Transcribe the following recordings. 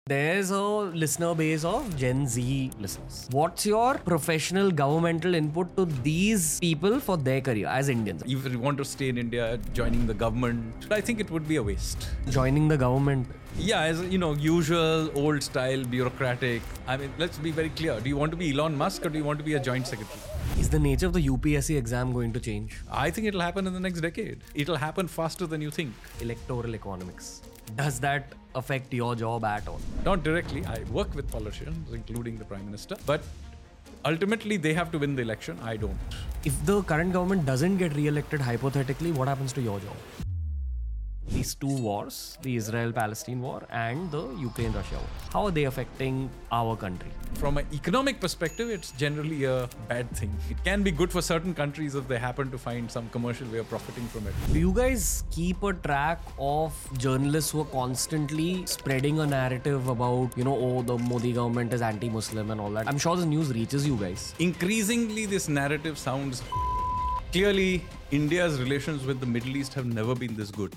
There's a listener base of Gen Z listeners. What's your professional governmental input to these people for their career as Indians? If you want to stay in India, joining the government, I think it would be a waste. Joining the government. Yeah, as usual, old style, bureaucratic. I mean, let's be very clear. Do you want to be Elon Musk or do you want to be a joint secretary? Is the nature of the UPSC exam going to change? I think it'll happen in the next decade. It'll happen faster than you think. Electoral economics. Does that affect your job at all? Not directly. I work with politicians, including the Prime Minister. But ultimately, they have to win the election. I don't. If the current government doesn't get re-elected, hypothetically, what happens to your job? These two wars, the Israel-Palestine war and the Ukraine-Russia war, how are they affecting our country? From an economic perspective, it's generally a bad thing. It can be good for certain countries if they happen to find some commercial way of profiting from it. Do you guys keep a track of journalists who are constantly spreading a narrative about, the Modi government is anti-Muslim and all that? I'm sure this news reaches you guys. Increasingly, this narrative sounds... Clearly, India's relations with the Middle East have never been this good.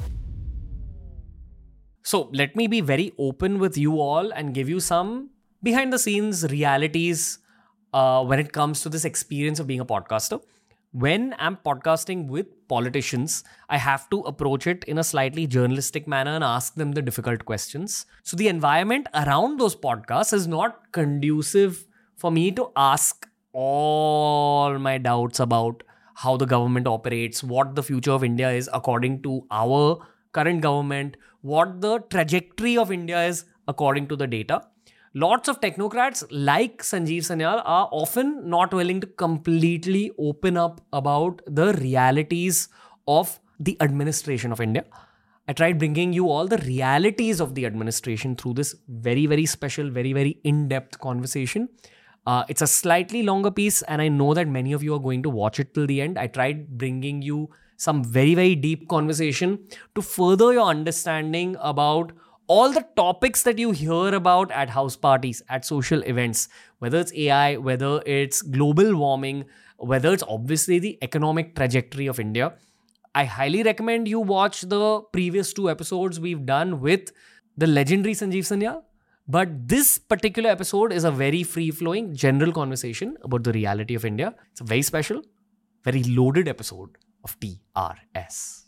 So let me be very open with you all and give you some behind the scenes realities when it comes to this experience of being a podcaster. When I'm podcasting with politicians, I have to approach it in a slightly journalistic manner and ask them the difficult questions. So the environment around those podcasts is not conducive for me to ask all my doubts about how the government operates, what the future of India is according to our current government, what the trajectory of India is according to the data. Lots of technocrats like Sanjeev Sanyal are often not willing to completely open up about the realities of the administration of India. I tried bringing you all the realities of the administration through this very, very special, very, very in-depth conversation. It's a slightly longer piece and I know that many of you are going to watch it till the end. I tried bringing you some very, very deep conversation to further your understanding about all the topics that you hear about at house parties, at social events, whether it's AI, whether it's global warming, whether it's obviously the economic trajectory of India. I highly recommend you watch the previous 2 episodes we've done with the legendary Sanjeev Sanyal. But this particular episode is a very free-flowing general conversation about the reality of India. It's a very special, very loaded episode of TRS.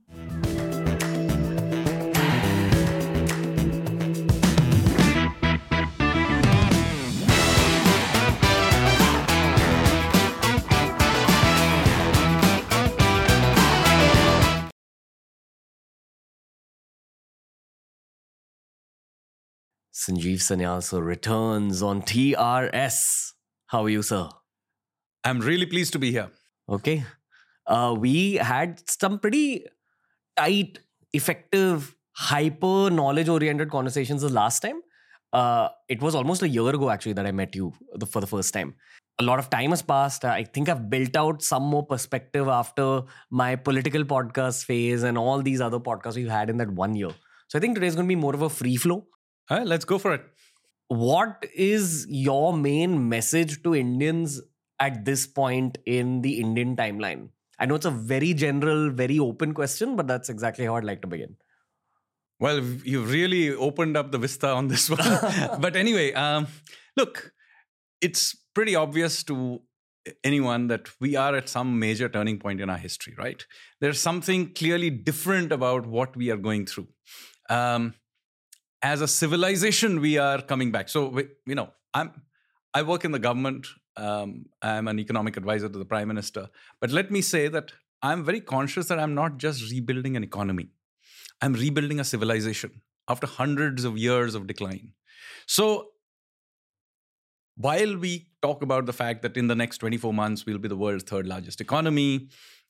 Sanjeev Sanyal sir returns on TRS. How are you, sir? I'm really pleased to be here. Okay. We had some pretty tight, effective, hyper knowledge-oriented conversations the last time. It was almost a year ago, actually, that I met you for the first time. A lot of time has passed. I think I've built out some more perspective after my political podcast phase and all these other podcasts we've had in that 1 year. So I think today's going to be more of a free flow. Let's go for it. What is your main message to Indians at this point in the Indian timeline? I know it's a very general, very open question, but that's exactly how I'd like to begin. Well, you've really opened up the vista on this one. But anyway, look, it's pretty obvious to anyone that we are at some major turning point in our history, right? There's something clearly different about what we are going through. As a civilization, we are coming back. So, I work in the government. I'm an economic advisor to the Prime Minister. But let me say that I'm very conscious that I'm not just rebuilding an economy. I'm rebuilding a civilization after hundreds of years of decline. So while we talk about the fact that in the next 24 months, we'll be the world's 3rd largest economy,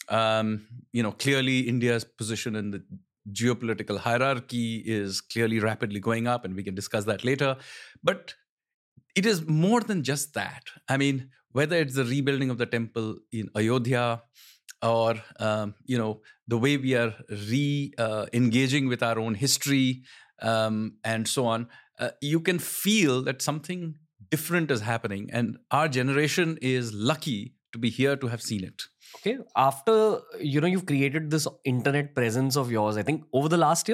clearly India's position in the geopolitical hierarchy is clearly rapidly going up, and we can discuss that later. But it is more than just that. I mean, whether it's the rebuilding of the temple in Ayodhya or, the way we are engaging with our own history and so on, you can feel that something different is happening. And our generation is lucky to be here to have seen it. Okay. After, you've created this internet presence of yours, I think over the last year,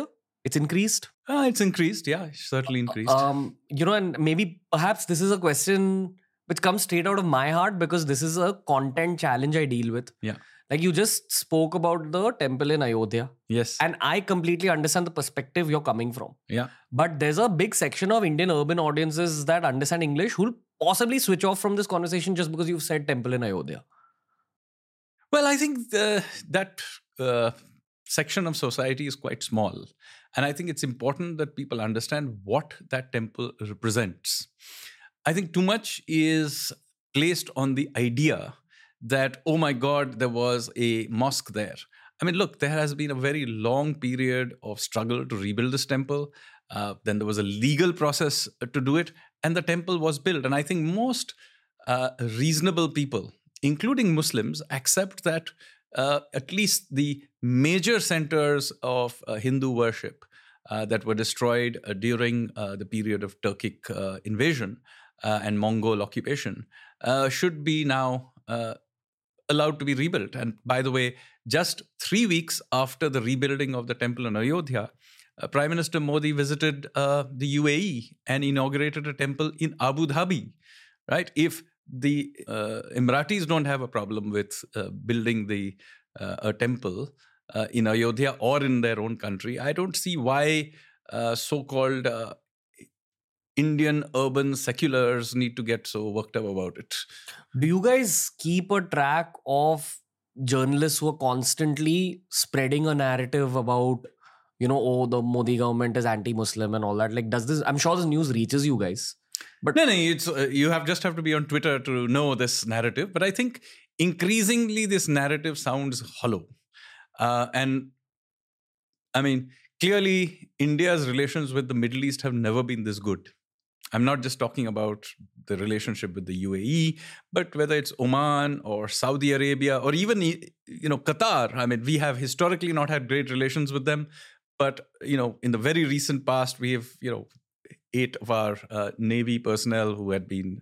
It's increased. It's increased. Yeah, certainly increased. And maybe perhaps this is a question which comes straight out of my heart because this is a content challenge I deal with. Yeah. Like you just spoke about the temple in Ayodhya. Yes. And I completely understand the perspective you're coming from. Yeah. But there's a big section of Indian urban audiences that understand English who'll possibly switch off from this conversation just because you've said temple in Ayodhya. Well, I think that section of society is quite small. And I think it's important that people understand what that temple represents. I think too much is placed on the idea that, oh my God, there was a mosque there. I mean, look, there has been a very long period of struggle to rebuild this temple. Then there was a legal process to do it, and the temple was built. And I think most reasonable people, including Muslims, accept that at least the major centers of Hindu worship that were destroyed during the period of Turkic invasion and Mongol occupation should be now allowed to be rebuilt. And by the way, just 3 weeks after the rebuilding of the temple in Ayodhya, Prime Minister Modi visited the UAE and inaugurated a temple in Abu Dhabi, right? If the Emiratis don't have a problem with building a temple in Ayodhya or in their own country, I don't see why so-called Indian urban seculars need to get so worked up about it. Do you guys keep a track of journalists who are constantly spreading a narrative about, the Modi government is anti-Muslim and all that? Like, I'm sure this news reaches you guys. But no, it's you just have to be on Twitter to know this narrative. But I think increasingly this narrative sounds hollow. And I mean, clearly India's relations with the Middle East have never been this good. I'm not just talking about the relationship with the UAE, but whether it's Oman or Saudi Arabia or even, Qatar. I mean, we have historically not had great relations with them. But, in the very recent past, we have, 8 of our Navy personnel who had been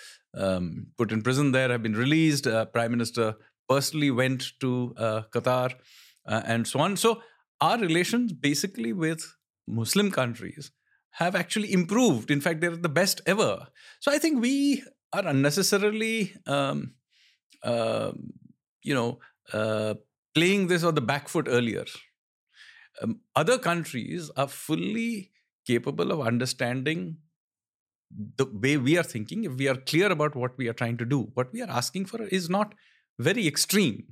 put in prison there have been released. Prime Minister personally went to Qatar and so on. So our relations basically with Muslim countries have actually improved. In fact, they're the best ever. So I think we are unnecessarily, playing this on the back foot earlier. Other countries are fully capable of understanding the way we are thinking if we are clear about what we are trying to do. What we are asking for is not very extreme.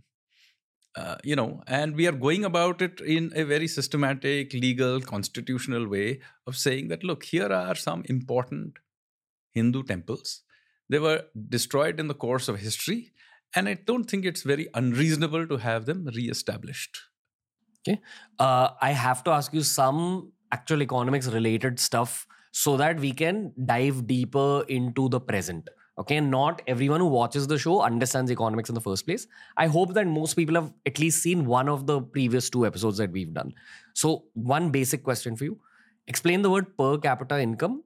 And we are going about it in a very systematic, legal, constitutional way of saying that, look, here are some important Hindu temples. They were destroyed in the course of history, and I don't think it's very unreasonable to have them re-established. Okay. I have to ask you some actual economics related stuff so that we can dive deeper into the present. Okay, not everyone who watches the show understands economics in the first place. I hope that most people have at least seen one of the previous 2 episodes that we've done. So, one basic question for you. Explain the word per capita income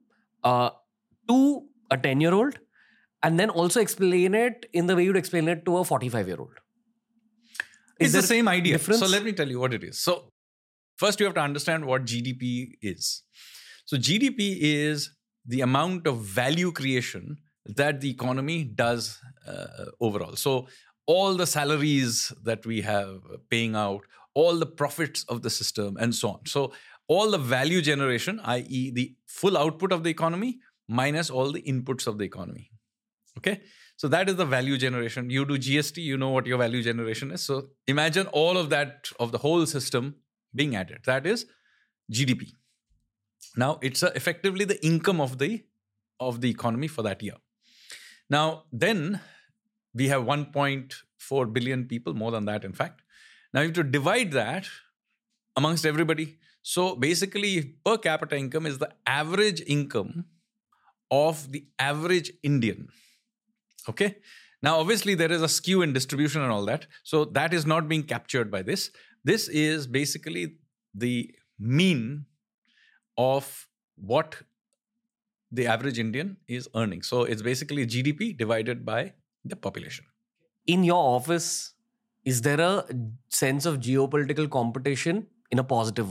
to a 10-year-old and then also explain it in the way you'd explain it to a 45-year-old. It's the same idea. Difference? So, let me tell you what it is. So, first you have to understand what GDP is. So, GDP is the amount of value creation that the economy does overall. So all the salaries that we have paying out, all the profits of the system and so on. So all the value generation, i.e. the full output of the economy minus all the inputs of the economy. Okay. So that is the value generation. You do GST, you know what your value generation is. So imagine all of that, of the whole system being added. That is GDP. Now it's effectively the income of the economy for that year. Now, then we have 1.4 billion people, more than that, in fact. Now, you have to divide that amongst everybody. So, basically, per capita income is the average income of the average Indian. Okay? Now, obviously, there is a skew in distribution and all that. So, that is not being captured by this. This is basically the mean of what the average Indian is earning. So it's basically GDP divided by the population. In your office, is there a sense of geopolitical competition in a positive way?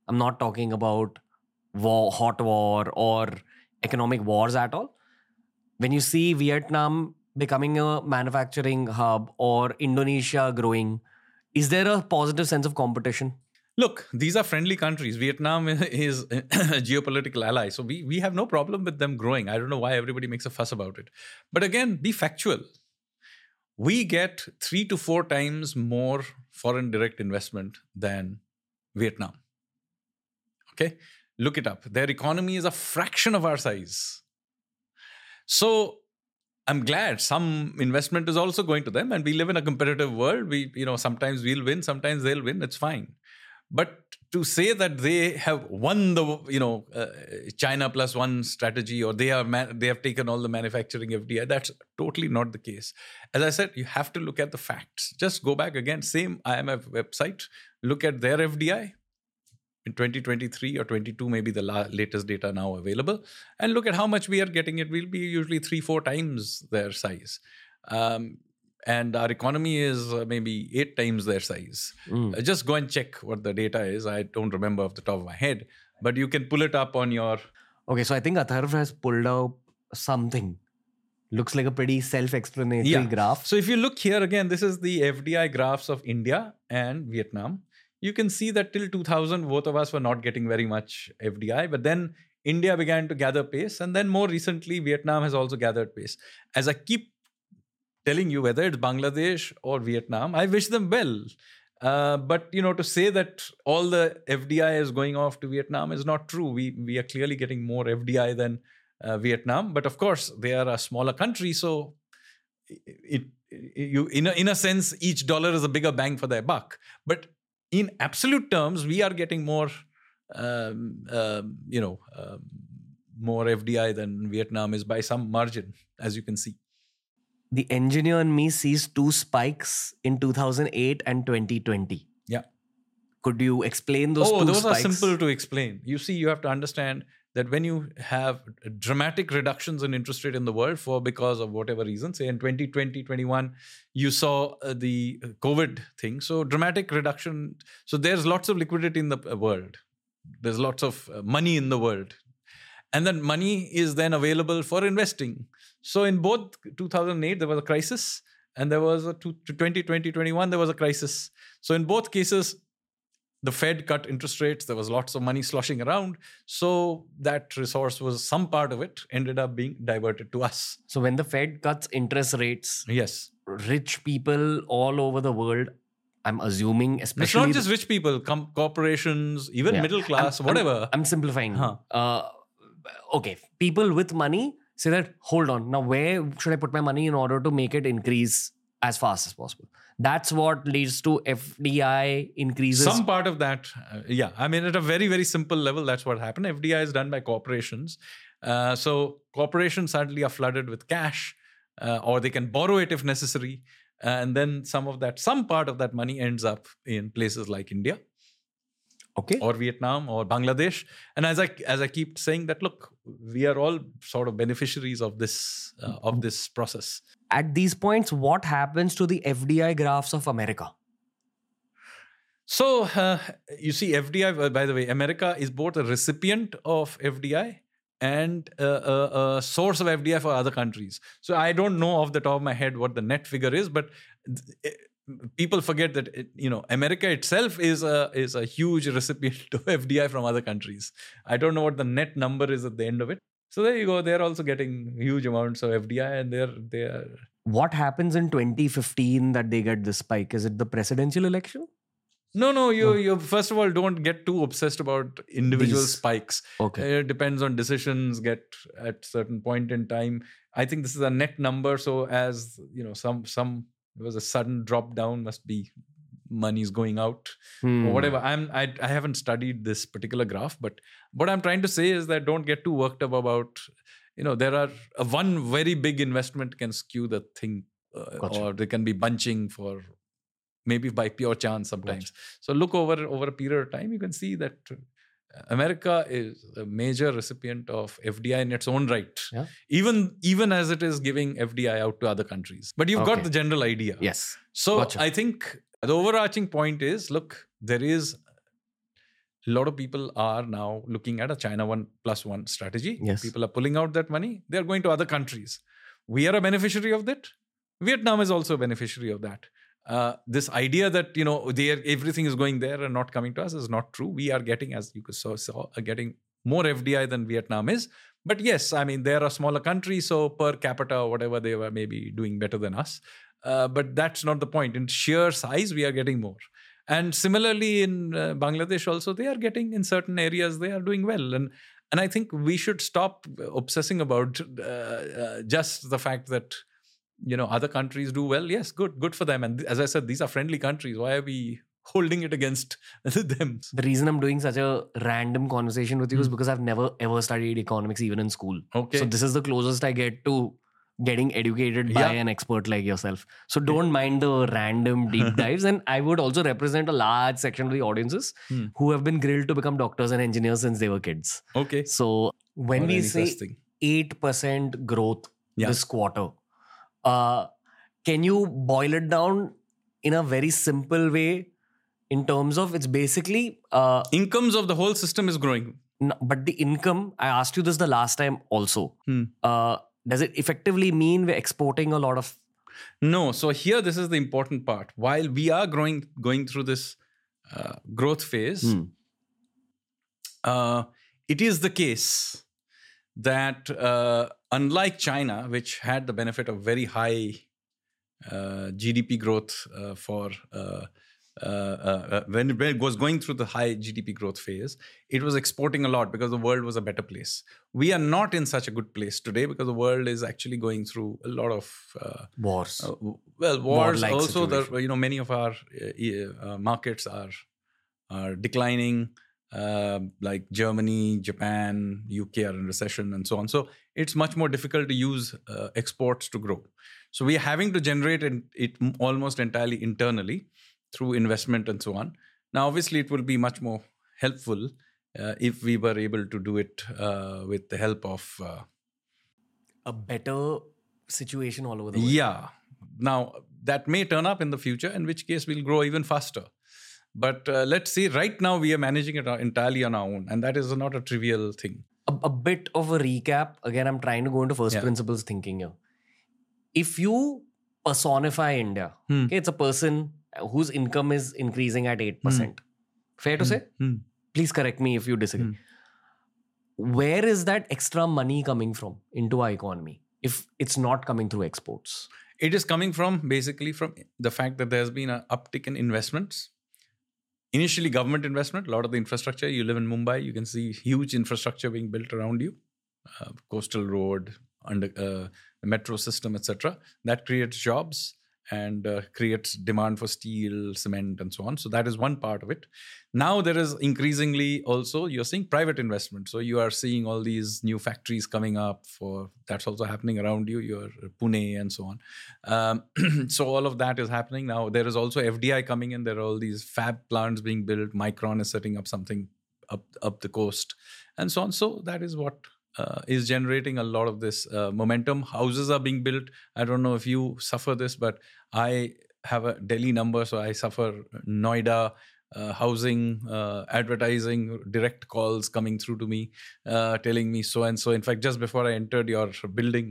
I'm not talking about war, hot war or economic wars at all. When you see Vietnam becoming a manufacturing hub or Indonesia growing, is there a positive sense of competition? Look, these are friendly countries. Vietnam is a geopolitical ally. So we have no problem with them growing. I don't know why everybody makes a fuss about it. But again, be factual. We get 3 to 4 times more foreign direct investment than Vietnam. Okay? Look it up. Their economy is a fraction of our size. So I'm glad some investment is also going to them, and we live in a competitive world. Sometimes we'll win, sometimes they'll win. It's fine. But to say that they have won the China plus one strategy, or they have taken all the manufacturing FDI, that's totally not the case. As I said, you have to look at the facts. Just go back again, same IMF website, look at their FDI in 2023 or 22, maybe the latest data now available, and look at how much we are getting. It will be usually 3-4 times their size. And our economy is maybe 8 times their size. Just go and check what the data is. I don't remember off the top of my head, but you can pull it up on your... Okay, so I think Atharv has pulled out something. Looks like a pretty self-explanatory graph. So if you look here again, this is the FDI graphs of India and Vietnam. You can see that till 2000, both of us were not getting very much FDI. But then India began to gather pace. And then more recently, Vietnam has also gathered pace. As I keep telling you, whether it's Bangladesh or Vietnam, I wish them well. But, to say that all the FDI is going off to Vietnam is not true. We are clearly getting more FDI than Vietnam. But of course, they are a smaller country. So in a sense, each dollar is a bigger bang for their buck. But in absolute terms, we are getting more, more FDI than Vietnam is by some margin, as you can see. The engineer in me sees 2 spikes in 2008 and 2020. Yeah. Could you explain those 2 spikes? Those are simple to explain. You see, you have to understand that when you have dramatic reductions in interest rate in the world because of whatever reason, say in 2020, 21, you saw the COVID thing. So dramatic reduction. So there's lots of liquidity in the world. There's lots of money in the world. And that money is then available for investing. So in both 2008, there was a crisis. And there was 2020, 21, there was a crisis. So in both cases, the Fed cut interest rates. There was lots of money sloshing around. So that resource some part of it ended up being diverted to us. So when the Fed cuts interest rates, yes, rich people all over the world, I'm assuming, especially... It's not just rich people, corporations, even middle class, whatever. I'm simplifying. Okay, people with money say that, hold on, now where should I put my money in order to make it increase as fast as possible? That's what leads to FDI increases. Some part of that, I mean, at a very, very simple level, that's what happened. FDI is done by corporations. So corporations suddenly are flooded with cash, or they can borrow it if necessary. And then some part of that money ends up in places like India. Okay. Or Vietnam or Bangladesh. And as I keep saying that, look, we are all sort of beneficiaries of this process. At these points, what happens to the FDI graphs of America? So, you see, FDI, by the way, America is both a recipient of FDI and a source of FDI for other countries. So I don't know off the top of my head what the net figure is, but people forget that America itself is a huge recipient of FDI from other countries. I don't know what the net number is at the end of it. So there you go. They're also getting huge amounts of FDI, and they're. What happens in 2015 that they get this spike? Is it the presidential election? No. You first of all don't get too obsessed about individual spikes. Okay. It depends on decisions get at certain point in time. I think this is a net number. So as some there was a sudden drop down, must be money's going out or whatever. I haven't studied this particular graph, but what I'm trying to say is that don't get too worked up about, there are one very big investment can skew the thing, Gotcha. or they can be bunching for maybe by pure chance sometimes. Gotcha. So look over a period of time, you can see that America is a major recipient of FDI in its own right, even as it is giving FDI out to other countries. But you've got the general idea. Yes. So Gotcha. I think the overarching point is, look, there is a lot of people are now looking at a China 1+1 strategy. Yes. People are pulling out that money. They're going to other countries. We are a beneficiary of that. Vietnam is also a beneficiary of that. This idea that everything is going there and not coming to us is not true. We are getting, as you saw, getting more FDI than Vietnam is. But yes, I mean, they're a smaller country, so per capita or whatever, they were maybe doing better than us. But that's not the point. In sheer size, we are getting more. And similarly, in Bangladesh also, they are getting, in certain areas, they are doing well. And I think we should stop obsessing about just the fact that other countries do well. Yes, good for them. And as I said, these are friendly countries. Why are we holding it against them? The reason I'm doing such a random conversation with you is because I've never ever studied economics even in school. Okay. So this is the closest I get to getting educated by an expert like yourself. So don't mind the random deep dives. And I would also represent a large section of the audiences who have been grilled to become doctors and engineers since they were kids. Okay. So when we say 8% growth this quarter, can you boil it down in a very simple way in terms of it's basically... incomes of the whole system is growing. No, but the income, I asked you this the last time also. Does it effectively mean we're exporting a lot of... No. So here, this is the important part. While we are going through this growth phase, it is the case that unlike China, which had the benefit of very high GDP growth when it was going through the high GDP growth phase, it was exporting a lot because the world was a better place. We are not in such a good place today because the world is actually going through a lot of wars. Wars. War-like Also, situation. many of our markets are declining. Like Germany, Japan, UK are in recession and so on. So it's much more difficult to use exports to grow. So we are having to generate it almost entirely internally through investment and so on. Now, obviously, it will be much more helpful if we were able to do it with the help of... a better situation all over the world. Yeah. Now, that may turn up in the future, in which case we'll grow even faster. But let's see, right now we are managing it entirely on our own. And that is not a trivial thing. A bit of a recap. Again, I'm trying to go into first principles thinking here. If you personify India, okay, it's a person whose income is increasing at 8%. Fair to say? Please correct me if you disagree. Where is that extra money coming from into our economy if it's not coming through exports? It is coming basically from the fact that there's been an uptick in investments. Initially, government investment, a lot of the infrastructure. You live in Mumbai, you can see huge infrastructure being built around you. Coastal road, under metro system, etc. That creates jobs and creates demand for steel, cement, and so on. So that is one part of it. Now there is increasingly also, you're seeing private investment. So you are seeing all these new factories coming up. That's also happening around you. You're Pune and so on. So all of that is happening. Now there is also FDI coming in. There are all these fab plants being built. Micron is setting up something up the coast and so on. So that is what is generating a lot of this momentum. Houses are being built. I don't know if you suffer this, but I have a Delhi number, so I suffer Noida housing, advertising, direct calls coming through to me, telling me so and so. In fact, just before I entered your building,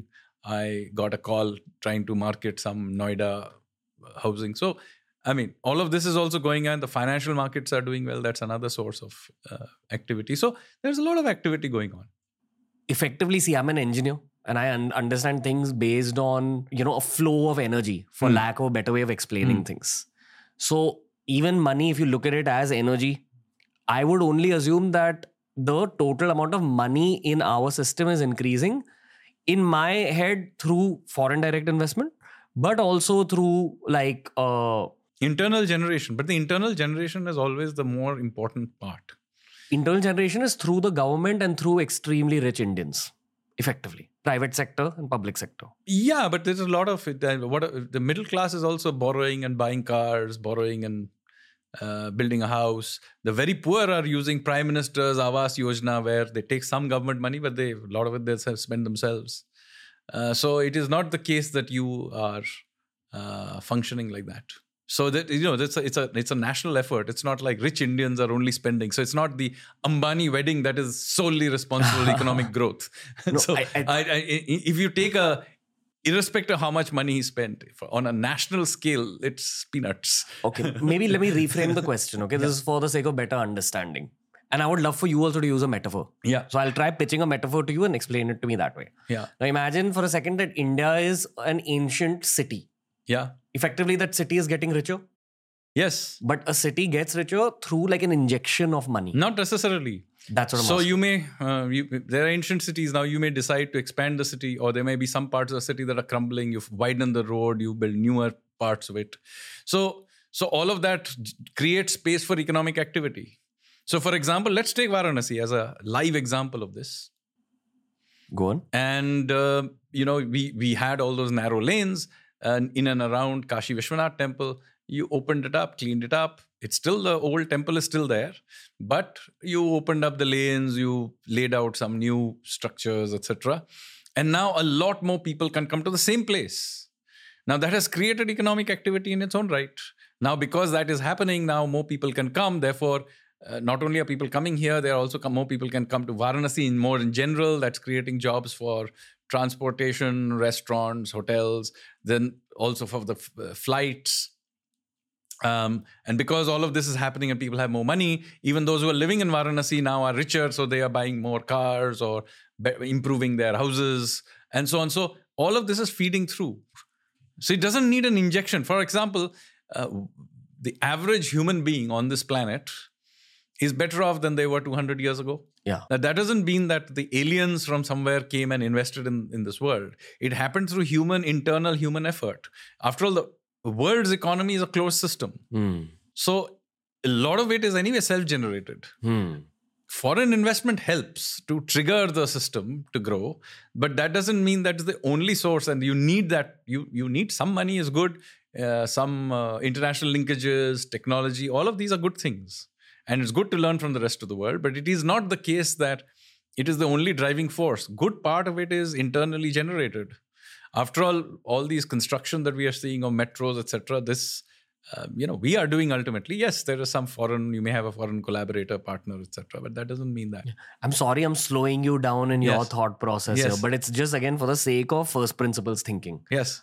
I got a call trying to market some Noida housing. So, I mean, all of this is also going on. The financial markets are doing well. That's another source of activity. So there's a lot of activity going on. Effectively, see, I'm an engineer and I understand things based on, a flow of energy, for lack of a better way of explaining things. So even money, if you look at it as energy, I would only assume that the total amount of money in our system is increasing in my head through foreign direct investment, but also through like... internal generation. But the internal generation is always the more important part. Internal generation is through the government and through extremely rich Indians, effectively. Private sector and public sector. Yeah, but there's a lot of it. The middle class is also borrowing and buying cars, borrowing and building a house. The very poor are using Prime Minister's Awas Yojana, where they take some government money, but a lot of it they spend themselves. So it is not the case that you are functioning like that. So that it's a national effort. It's not like rich Indians are only spending. So it's not the Ambani wedding that is solely responsible for economic growth. No, So if you take irrespective of how much money he spent on a national scale, it's peanuts. Okay, maybe let me reframe the question. Okay, this is for the sake of better understanding. And I would love for you also to use a metaphor. Yeah. So I'll try pitching a metaphor to you and explain it to me that way. Yeah. Now imagine for a second that India is an ancient city. Yeah. Effectively, that city is getting richer. Yes. But a city gets richer through like an injection of money. Not necessarily. That's what I'm So asking. you may, there are ancient cities now, you may decide to expand the city, or there may be some parts of the city that are crumbling. You've widened the road, you build newer parts of it. So all of that creates space for economic activity. So for example, let's take Varanasi as a live example of this. Go on. And, we had all those narrow lanes in and around Kashi Vishwanath temple. You opened it up, cleaned it up. It's still, the old temple is still there, but you opened up the lanes, you laid out some new structures, etc. And now a lot more people can come to the same place. Now that has created economic activity in its own right. Now because that is happening, now more people can come. Therefore, not only are people coming here, there are also more people can come to Varanasi in general. That's creating jobs for transportation, restaurants, hotels, then also for the flights. And because all of this is happening and people have more money, even those who are living in Varanasi now are richer, so they are buying more cars or improving their houses and so on. So all of this is feeding through. So it doesn't need an injection. For example, the average human being on this planet is better off than they were 200 years ago. Yeah. Now, that doesn't mean that the aliens from somewhere came and invested in this world. It happened through internal human effort. After all, the world's economy is a closed system. So a lot of it is anyway self-generated. Foreign investment helps to trigger the system to grow, but that doesn't mean that is the only source. And you need that. You need some money is good, some international linkages, technology. All of these are good things. And it's good to learn from the rest of the world, but it is not the case that it is the only driving force. Good part of it is internally generated. After all these construction that we are seeing of metros, etc., this, we are doing ultimately. Yes, there is some foreign, you may have a foreign collaborator, partner, etc., but that doesn't mean that. I'm sorry I'm slowing you down in your Yes. thought process Yes. here, but it's just again for the sake of first principles thinking. Yes.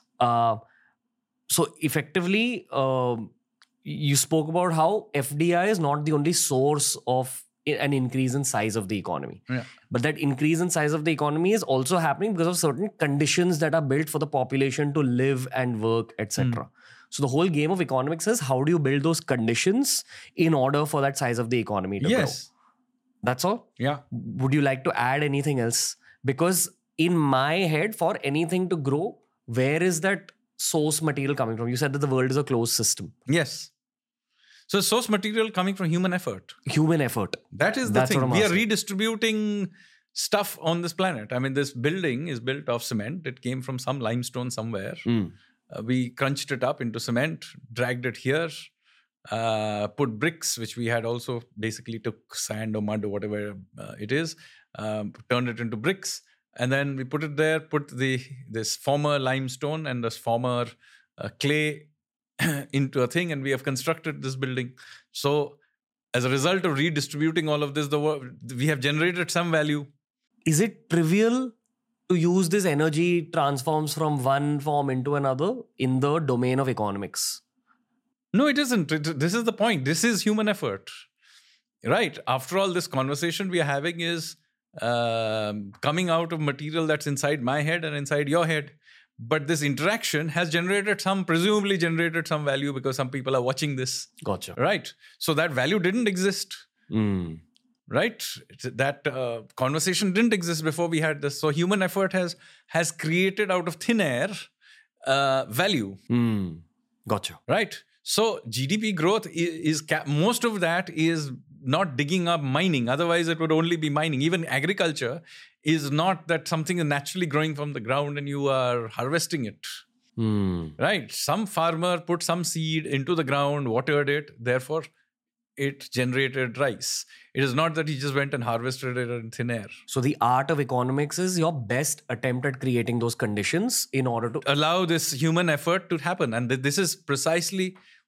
So effectively, you spoke about how FDI is not the only source of an increase in size of the economy. Yeah. But that increase in size of the economy is also happening because of certain conditions that are built for the population to live and work, etc. So the whole game of economics is how do you build those conditions in order for that size of the economy to grow. Yes. That's all. Yeah. Would you like to add anything else? Because in my head, for anything to grow, where is that source material coming from? You said that the world is a closed system. Yes. So source material coming from human effort. Human effort. That is the That's what thing. I'm We are asking. redistributing stuff on this planet. I mean, this building is built of cement. It came from some limestone somewhere. We crunched it up into cement, dragged it here, put bricks, which we had also basically took sand or mud or whatever it is, turned it into bricks. And then we put it there, put this former limestone and this former clay into a thing, and we have constructed this building. So as a result of redistributing all of this, we have generated some value. Is it trivial to use this energy transforms from one form into another in the domain of economics? No, it isn't. This is the point. This is human effort. Right. After all, this conversation we are having is coming out of material that's inside my head and inside your head. But this interaction has presumably generated some value because some people are watching this. Gotcha. Right. So that value didn't exist. Right. That conversation didn't exist before we had this. So human effort has created out of thin air value. Gotcha. Right. So GDP growth is most of that is not digging up mining. Otherwise, it would only be mining. Even agriculture is not that something is naturally growing from the ground and you are harvesting it. Right. Some farmer put some seed into the ground, watered it. Therefore, it generated rice. It is not that he just went and harvested it in thin air. So the art of economics is your best attempt at creating those conditions in order to allow this human effort to happen. And this is precisely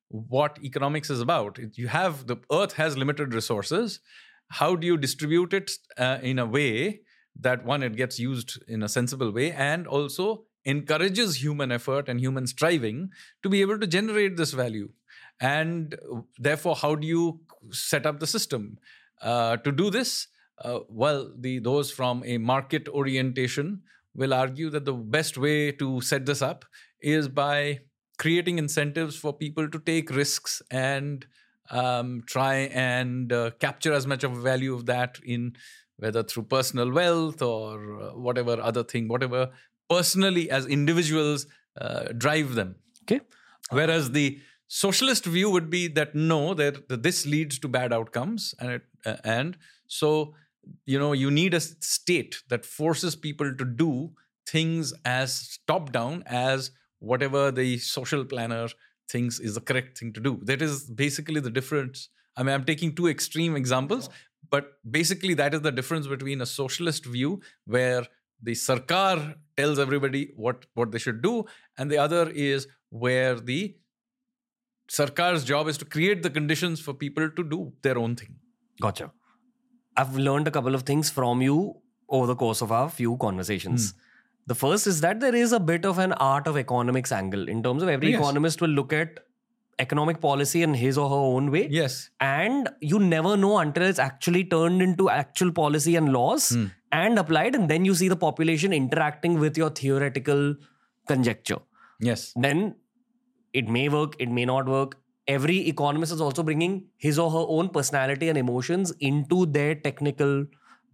what economics is about. The earth has limited resources. How do you distribute it in a way that, one, it gets used in a sensible way, and also encourages human effort and human striving to be able to generate this value? And therefore, how do you set up the system to do this? Those from a market orientation will argue that the best way to set this up is by creating incentives for people to take risks and try and capture as much of value of that, in whether through personal wealth or whatever other thing, whatever personally as individuals drive them. Okay. Whereas the socialist view would be that no, that this leads to bad outcomes, and so you need a state that forces people to do things as top down as whatever the social planner thinks is the correct thing to do. That is basically the difference. I mean, I'm taking two extreme examples, but basically that is the difference between a socialist view where the sarkar tells everybody what they should do, and the other is where the sarkar's job is to create the conditions for people to do their own thing. Gotcha. I've learned a couple of things from you over the course of our few conversations. The first is that there is a bit of an art of economics angle in terms of every economist will look at economic policy in his or her own way. Yes. And you never know until it's actually turned into actual policy and laws and applied. And then you see the population interacting with your theoretical conjecture. Yes. Then it may work, it may not work. Every economist is also bringing his or her own personality and emotions into their technical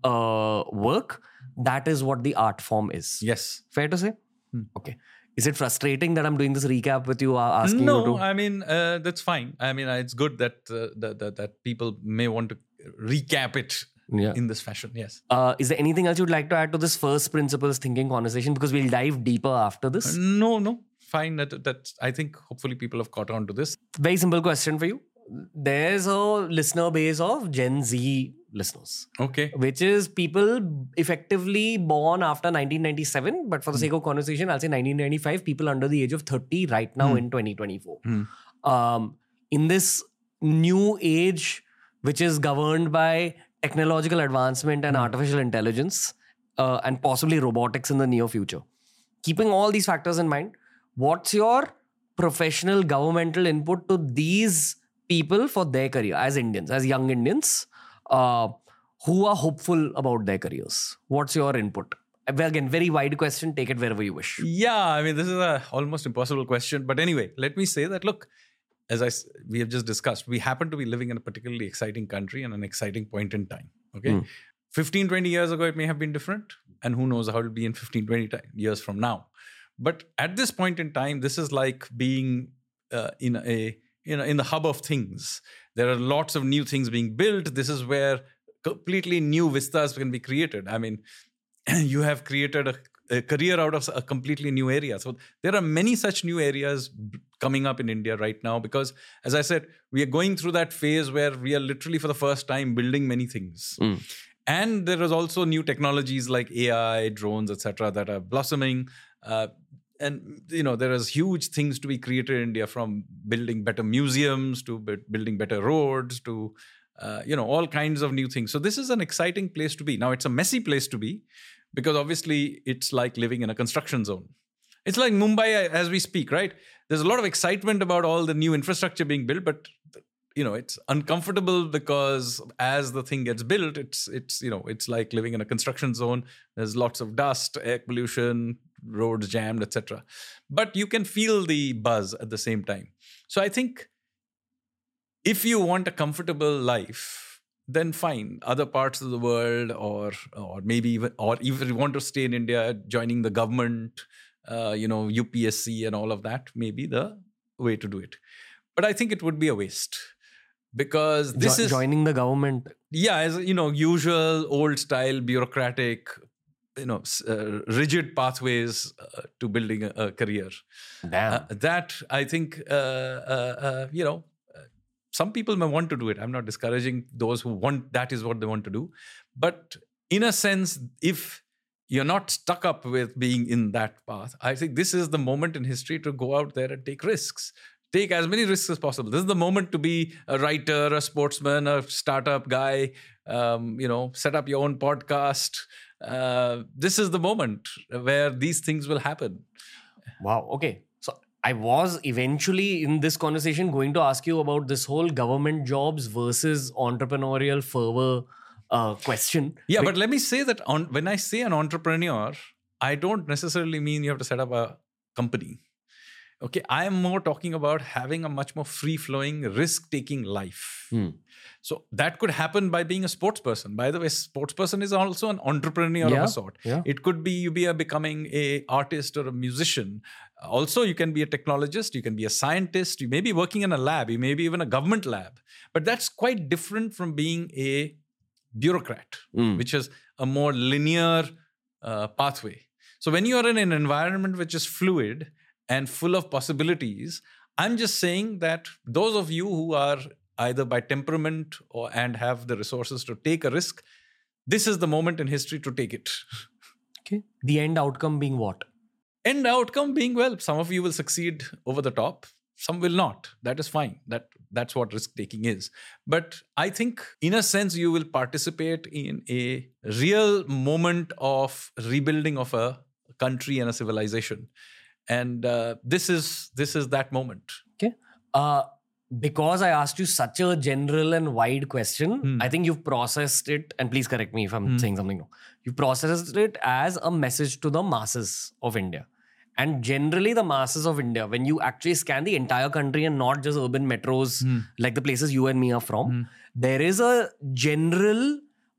work. That is what the art form is. Yes. Fair to say? Okay. Is it frustrating that I'm doing this recap with you, asking you to? No, I mean, that's fine. I mean, it's good that that people may want to recap it in this fashion. Yes. Is there anything else you'd like to add to this first principles thinking conversation? Because we'll dive deeper after this. No. Fine. That I think hopefully people have caught on to this. Very simple question for you. There's a listener base of Gen Z listeners. Okay. Which is people effectively born after 1997. But for the sake of conversation, I'll say 1995, people under the age of 30 right now in 2024. In this new age, which is governed by technological advancement and artificial intelligence and possibly robotics in the near future. Keeping all these factors in mind, what's your professional governmental input to these people for their career as Indians, as young Indians who are hopeful about their careers? What's your input? Well, again, very wide question. Take it wherever you wish. Yeah, I mean, this is a almost impossible question. But anyway, let me say that, look, we have just discussed, we happen to be living in a particularly exciting country and an exciting point in time. Okay. 15, 20 years ago, it may have been different. And who knows how it'll be in 15, 20 years from now. But at this point in time, this is like being in the hub of things. There are lots of new things being built. This is where completely new vistas can be created. I mean, you have created a career out of a completely new area. So there are many such new areas coming up in India right now because, as I said, we are going through that phase where we are literally for the first time building many things. And there is also new technologies like AI, drones, etc., that are blossoming. And, there is huge things to be created in India, from building better museums to building better roads to, all kinds of new things. So this is an exciting place to be. Now, it's a messy place to be because obviously it's like living in a construction zone. It's like Mumbai as we speak, right? There's a lot of excitement about all the new infrastructure being built, but it's uncomfortable because as the thing gets built, it's like living in a construction zone. There's lots of dust, air pollution, roads jammed, etc. But you can feel the buzz at the same time. So I think if you want a comfortable life, then fine. Other parts of the world, or maybe even if you want to stay in India, joining the government, UPSC and all of that may be the way to do it. But I think it would be a waste. Because this is joining the government. Yeah, as usual old style bureaucratic, rigid pathways to building a career. Damn. That I think some people may want to do it. I'm not discouraging those who want that is what they want to do. But in a sense, if you're not stuck up with being in that path, I think this is the moment in history to go out there and take risks. Take as many risks as possible. This is the moment to be a writer, a sportsman, a startup guy. Set up your own podcast. This is the moment where these things will happen. Wow. Okay. So I was eventually in this conversation going to ask you about this whole government jobs versus entrepreneurial fervor question. Yeah, but let me say that when I say an entrepreneur, I don't necessarily mean you have to set up a company. Okay, I am more talking about having a much more free-flowing, risk-taking life. So that could happen by being a sportsperson. By the way, sportsperson is also an entrepreneur of a sort. Yeah. It could be you becoming an artist or a musician. Also, you can be a technologist. You can be a scientist. You may be working in a lab. You may be even a government lab. But that's quite different from being a bureaucrat, which is a more linear pathway. So when you are in an environment which is fluid and full of possibilities, I'm just saying that those of you who are either by temperament and have the resources to take a risk, this is the moment in history to take it. Okay. The end outcome being what? End outcome being, well, some of you will succeed over the top, some will not. That is fine. That's what risk taking is. But I think in a sense, you will participate in a real moment of rebuilding of a country and a civilization. And this is that moment. Okay. Because I asked you such a general and wide question, I think you've processed it, and please correct me if I'm saying something wrong. You processed it as a message to the masses of India. And generally the masses of India, when you actually scan the entire country and not just urban metros like the places you and me are from, there is a general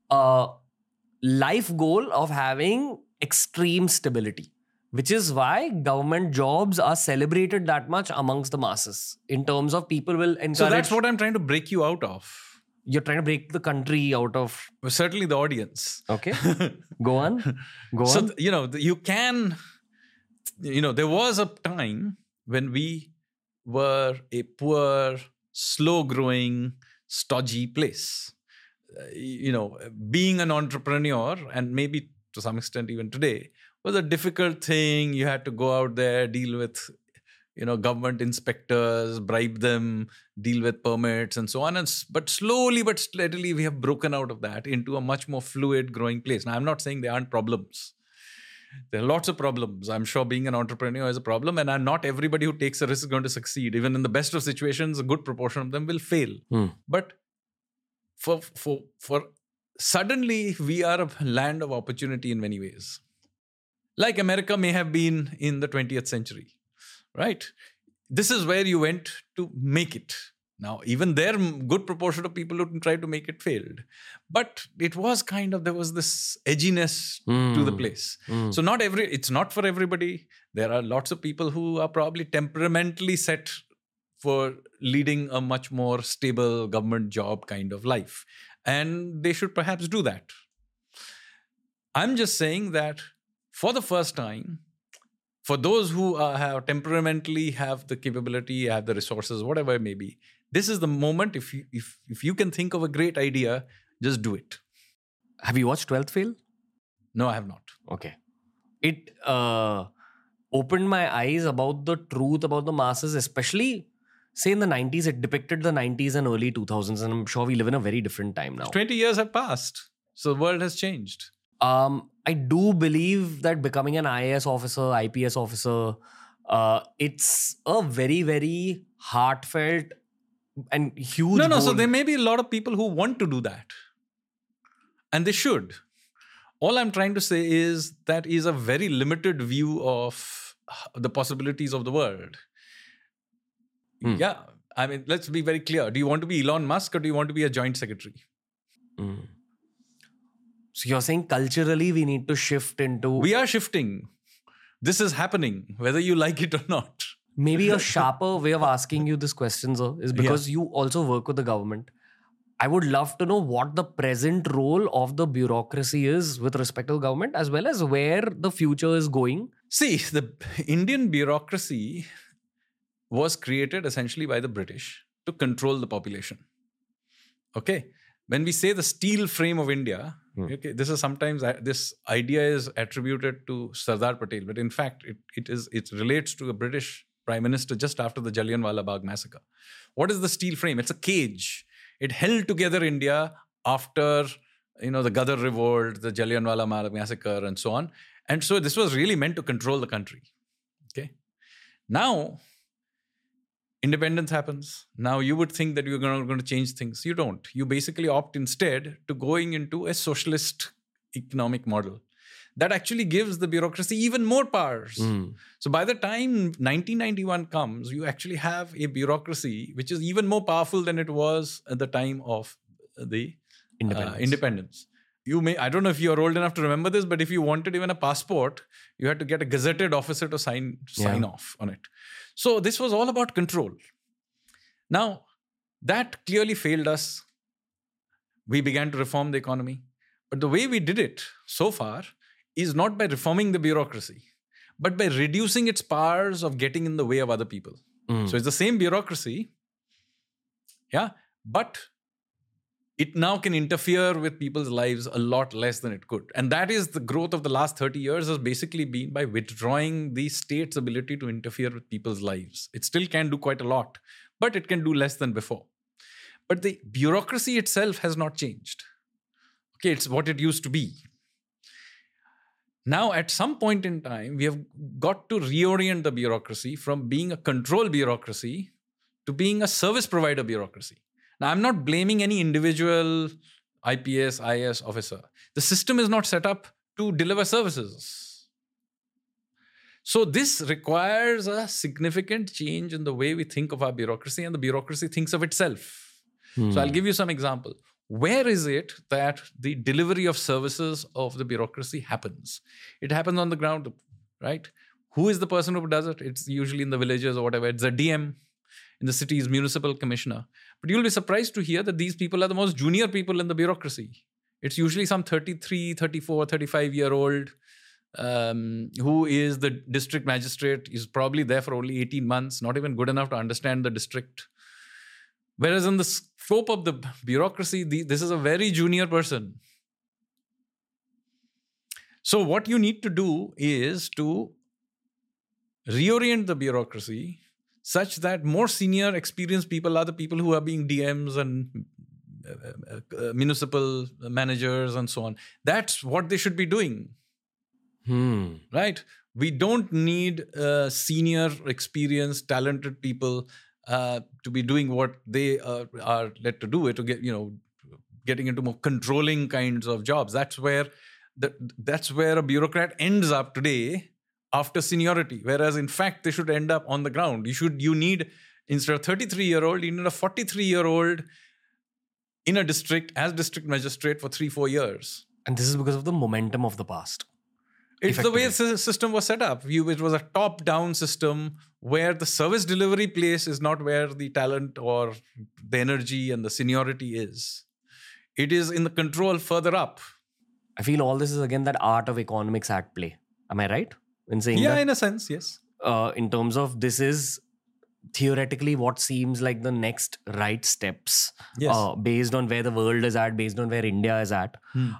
life goal of having extreme stability. Which is why government jobs are celebrated that much amongst the masses in terms of people will encourage. So that's what I'm trying to break you out of. You're trying to break the country out of. Well, certainly the audience. Okay. Go on. So, you can, there was a time when we were a poor, slow growing, stodgy place. Being an entrepreneur, and maybe to some extent even today, was a difficult thing. You had to go out there, deal with, government inspectors, bribe them, deal with permits and so on. But slowly but steadily, we have broken out of that into a much more fluid, growing place. Now, I'm not saying there aren't problems. There are lots of problems. I'm sure being an entrepreneur is a problem, and not everybody who takes a risk is going to succeed. Even in the best of situations, a good proportion of them will fail. But for suddenly, we are a land of opportunity in many ways. Like America may have been in the 20th century, right? This is where you went to make it. Now, even there, good proportion of people who tried to make it failed. But it was there was this edginess to the place. So it's not for everybody. There are lots of people who are probably temperamentally set for leading a much more stable government job kind of life. And they should perhaps do that. I'm just saying that for the first time, for those who have temperamentally have the capability, have the resources, whatever it may be, this is the moment. If you can think of a great idea, just do it. Have you watched 12th Fail? No, I have not. Okay. It opened my eyes about the truth about the masses, especially, say, in the 90s. It depicted the 90s and early 2000s, and I'm sure we live in a very different time now. 20 years have passed, so the world has changed. I do believe that becoming an IAS officer, IPS officer, it's a very, very heartfelt and huge goal. So there may be a lot of people who want to do that. And they should. All I'm trying to say is that is a very limited view of the possibilities of the world. Yeah. I mean, let's be very clear. Do you want to be Elon Musk or do you want to be a joint secretary? So you're saying culturally we need to shift into... We are shifting. This is happening, whether you like it or not. Maybe a sharper way of asking you this question, sir, is because you also work with the government. I would love to know what the present role of the bureaucracy is with respect to the government, as well as where the future is going. See, the Indian bureaucracy was created essentially by the British to control the population. Okay? When we say the steel frame of India, okay, this is sometimes this idea is attributed to Sardar Patel, but in fact, it relates to a British prime minister just after the Jallianwala Bagh massacre. What is the steel frame? It's a cage. It held together India after, the Gadar revolt, the Jallianwala massacre, and so on. And so this was really meant to control the country. Okay. Now, independence happens. Now you would think that you're going to change things. You don't. You basically opt instead to going into a socialist economic model that actually gives the bureaucracy even more powers. So by the time 1991 comes, you actually have a bureaucracy which is even more powerful than it was at the time of the independence. I don't know if you're old enough to remember this, but if you wanted even a passport, you had to get a gazetted officer to sign off on it. So this was all about control. Now, that clearly failed us. We began to reform the economy. But the way we did it so far is not by reforming the bureaucracy, but by reducing its powers of getting in the way of other people. So it's the same bureaucracy, but it now can interfere with people's lives a lot less than it could. And that is the growth of the last 30 years has basically been by withdrawing the state's ability to interfere with people's lives. It still can do quite a lot, but it can do less than before. But the bureaucracy itself has not changed. Okay, it's what it used to be. Now, at some point in time, we have got to reorient the bureaucracy from being a control bureaucracy to being a service provider bureaucracy. Now, I'm not blaming any individual IPS, IAS officer. The system is not set up to deliver services. So this requires a significant change in the way we think of our bureaucracy, and the bureaucracy thinks of itself. So I'll give you some example. Where is it that the delivery of services of the bureaucracy happens? It happens on the ground, right? Who is the person who does it? It's usually in the villages or whatever. It's a DM. In the city's municipal commissioner. But you'll be surprised to hear that these people are the most junior people in the bureaucracy. It's usually some 33, 34, 35-year-old who is the district magistrate, is probably there for only 18 months, not even good enough to understand the district. Whereas in the scope of the bureaucracy, this is a very junior person. So what you need to do is to reorient the bureaucracy such that more senior, experienced people are the people who are being DMs and municipal managers and so on. That's what they should be doing. Right? We don't need senior, experienced, talented people to be doing what they are led to do, to get, getting into more controlling kinds of jobs. That's where a bureaucrat ends up today after seniority, whereas in fact they should end up on the ground. You need, instead of 33-year-old, you need a 43-year-old in a district as district magistrate for 3-4 years. And this is because of the momentum of the past. It's the way the system was set up. It was a top-down system where the service delivery place is not where the talent or the energy and the seniority is. It is in the control further up. I feel all this is again that art of economics at play. Am I right in saying that? Yeah, in a sense, yes. In terms of this is theoretically what seems like the next right steps, based on where the world is at, based on where India is at.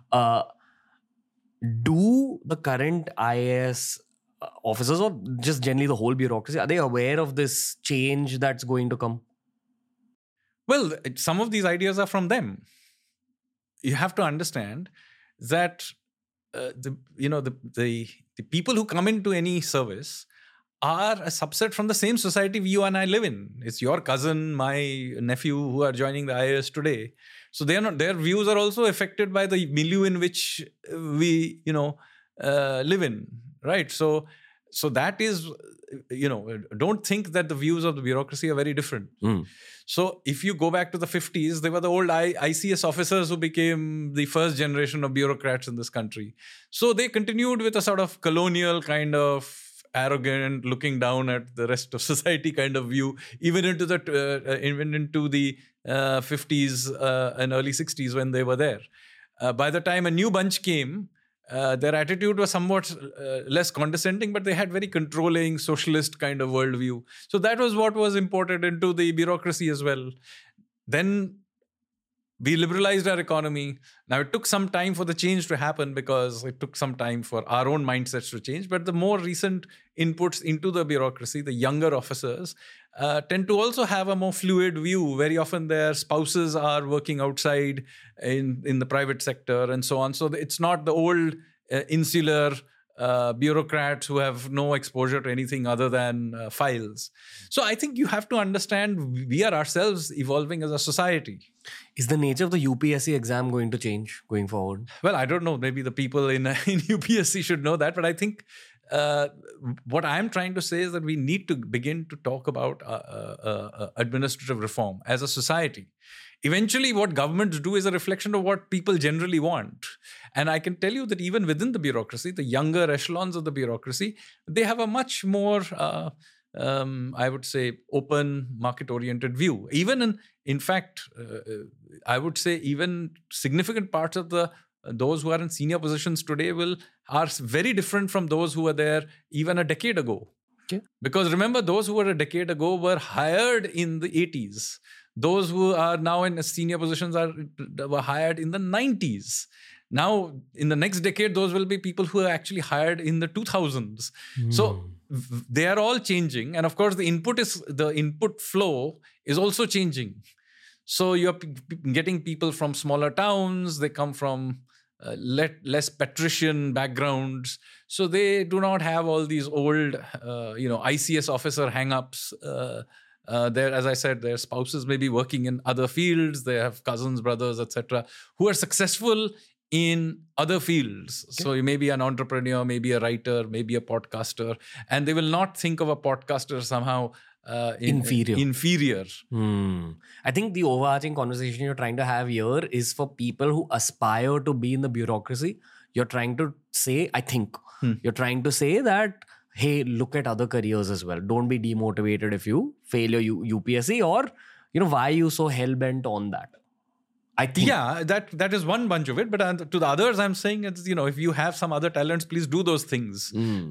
Do the current IAS officers or just generally the whole bureaucracy, are they aware of this change that's going to come? Well, some of these ideas are from them. You have to understand that the people who come into any service are a subset from the same society you and I live in. It's your cousin, my nephew who are joining the IAS today. So their views are also affected by the milieu in which we, live in, right? So that is, don't think that the views of the bureaucracy are very different. So if you go back to the 50s, they were the old ICS officers who became the first generation of bureaucrats in this country. So they continued with a sort of colonial kind of arrogant, looking down at the rest of society kind of view, even into the 50s and early 60s when they were there. By the time a new bunch came, their attitude was somewhat less condescending, but they had very controlling, socialist kind of worldview. So that was what was imported into the bureaucracy as well. Then We liberalized our economy. Now, it took some time for the change to happen because it took some time for our own mindsets to change. But the more recent inputs into the bureaucracy, the younger officers, tend to also have a more fluid view. Very often their spouses are working outside in the private sector and so on. So it's not the old insular bureaucrats who have no exposure to anything other than files. So I think you have to understand we are ourselves evolving as a society. Is the nature of the UPSC exam going to change going forward? Well, I don't know. Maybe the people in UPSC should know that. But I think what I'm trying to say is that we need to begin to talk about administrative reform as a society. Eventually, what governments do is a reflection of what people generally want. And I can tell you that even within the bureaucracy, the younger echelons of the bureaucracy, they have a much more, I would say, open, market-oriented view. Even in fact, I would say even significant parts of those who are in senior positions today are very different from those who were there even a decade ago. Okay. Because remember, those who were a decade ago were hired in the 80s. Those who are now in senior positions were hired in the 90s. Now, in the next decade, those will be people who are actually hired in the 2000s. So they are all changing. And of course, the input flow is also changing. So you're getting people from smaller towns. They come from less patrician backgrounds. So they do not have all these old, ICS officer hang-ups. As I said, their spouses may be working in other fields. They have cousins, brothers, etc., who are successful in other fields. Okay. So you may be an entrepreneur, maybe a writer, maybe a podcaster, and they will not think of a podcaster somehow inferior. I think the overarching conversation you're trying to have here is for people who aspire to be in the bureaucracy. You're trying to say, you're trying to say that, hey, look at other careers as well. Don't be demotivated if you fail your UPSC, or, why are you so hell-bent on that? I think. Yeah, that is one bunch of it. But to the others, I'm saying, it's, if you have some other talents, please do those things.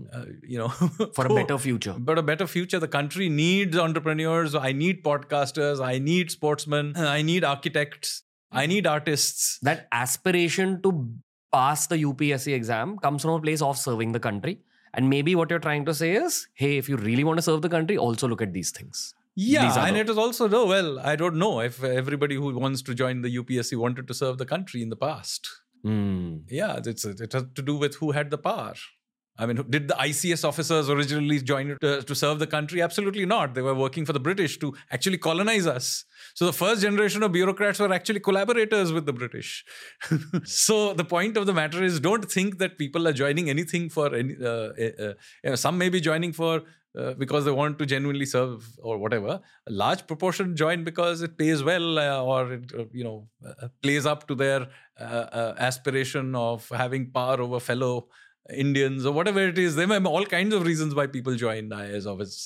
For a better future. But a better future. The country needs entrepreneurs. I need podcasters. I need sportsmen. I need architects. I need artists. That aspiration to pass the UPSC exam comes from a place of serving the country. And maybe what you're trying to say is, hey, if you really want to serve the country, also look at these things. Yeah, and it is also, I don't know if everybody who wants to join the UPSC wanted to serve the country in the past. Yeah, it has to do with who had the power. I mean, did the ICS officers originally join to serve the country? Absolutely not. They were working for the British to actually colonize us. So the first generation of bureaucrats were actually collaborators with the British. So the point of the matter is, don't think that people are joining anything for any. Some may be joining for because they want to genuinely serve or whatever. A large proportion join because it pays well or it plays up to their aspiration of having power over fellow Indians or whatever it is. There may be all kinds of reasons why people join IAS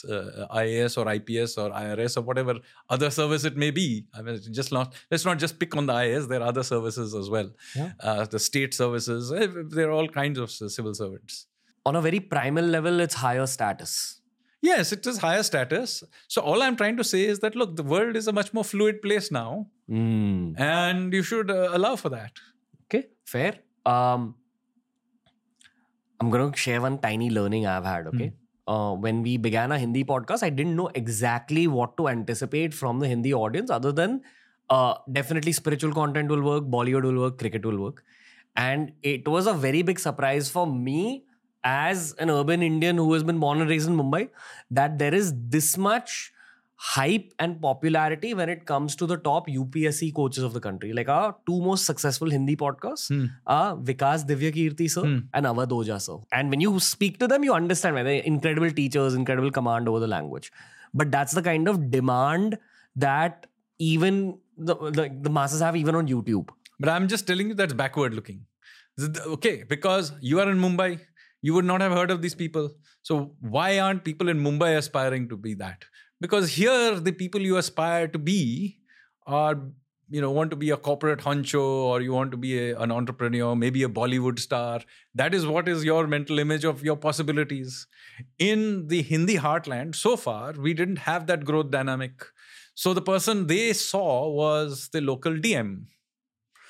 or IPS or IRS or whatever other service it may be. I mean, let's not just pick on the IAS. There are other services as well. Yeah. The state services. There are all kinds of civil servants. On a very primal level, it's higher status. Yes, it is higher status. So all I'm trying to say is that, look, the world is a much more fluid place now. And you should allow for that. Okay, fair. I'm going to share one tiny learning I've had, okay? When we began a Hindi podcast, I didn't know exactly what to anticipate from the Hindi audience other than definitely spiritual content will work, Bollywood will work, cricket will work. And it was a very big surprise for me as an urban Indian who has been born and raised in Mumbai that there is this much hype and popularity when it comes to the top UPSC coaches of the country. Like our two most successful Hindi podcasts are Vikas Divyakirti sir and Awadh Oja sir. And when you speak to them, you understand why they're incredible teachers, incredible command over the language. But that's the kind of demand that even the masses have even on YouTube. But I'm just telling you that's backward looking. Okay, because you are in Mumbai, you would not have heard of these people. So why aren't people in Mumbai aspiring to be that? Because here, the people you aspire to be are, want to be a corporate honcho or you want to be an entrepreneur, maybe a Bollywood star. That is what is your mental image of your possibilities. In the Hindi heartland, so far, we didn't have that growth dynamic. So the person they saw was the local DM.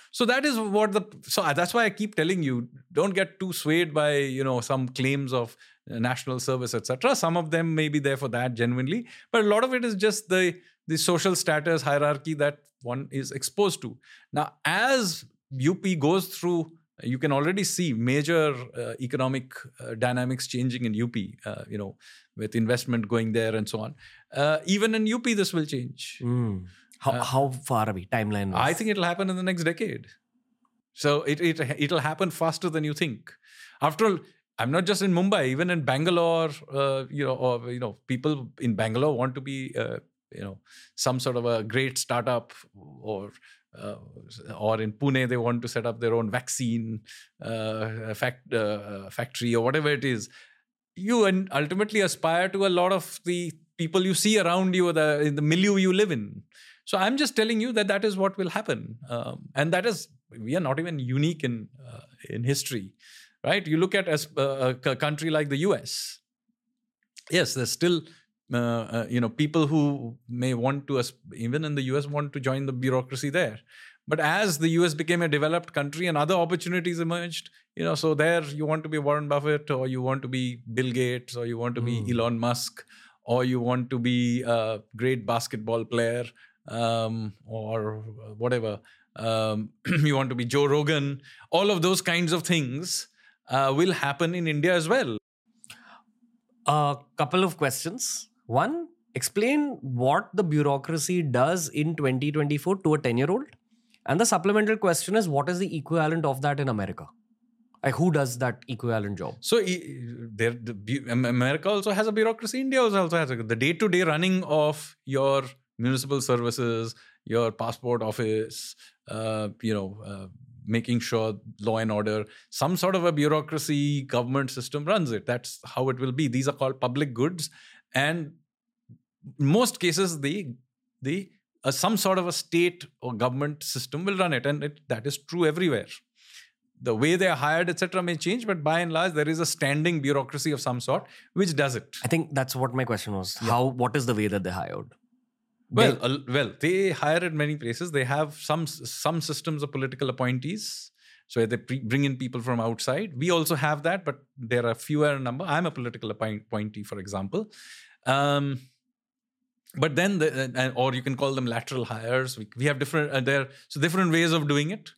So that is what that's why I keep telling you, don't get too swayed by, some claims of national service, etc. Some of them may be there for that genuinely, but a lot of it is just the social status hierarchy that one is exposed to. Now, as UP goes through, you can already see major economic dynamics changing in UP, with investment going there and so on. Even in UP, this will change. How far are we, timeline? I think it'll happen in the next decade. So it'll happen faster than you think. After all, I'm not just in Mumbai, even in Bangalore, people in Bangalore want to be, some sort of a great startup, or in Pune, they want to set up their own vaccine factory or whatever it is. You ultimately aspire to a lot of the people you see around you, in the milieu you live in. So I'm just telling you that is what will happen. And we are not even unique in history, right? You look at a country like the US. Yes, there's still people who may want to, even in the US, want to join the bureaucracy there. But as the US became a developed country and other opportunities emerged, so there you want to be Warren Buffett, or you want to be Bill Gates, or you want to be Elon Musk, or you want to be a great basketball player, or whatever. You want to be Joe Rogan. All of those kinds of things will happen in India as well. A couple of questions. One, explain what the bureaucracy does in 2024 to a 10-year-old. And the supplemental question is, what is the equivalent of that in America? Like, who does that equivalent job? So America also has a bureaucracy. India also has the day-to-day running of your municipal services, your passport office, making sure law and order, some sort of a bureaucracy, government system runs it. That's how it will be. These are called public goods. And in most cases, some sort of a state or government system will run it. And that is true everywhere. The way they are hired, etc., may change, but by and large, there is a standing bureaucracy of some sort which does it. I think that's what my question was. Yeah. What is the way that they're hired? Well, they hire in many places. They have some systems of political appointees. So they bring in people from outside. We also have that, but there are fewer number. I'm a political appointee, for example. But then, or you can call them lateral hires. We have different different ways of doing it.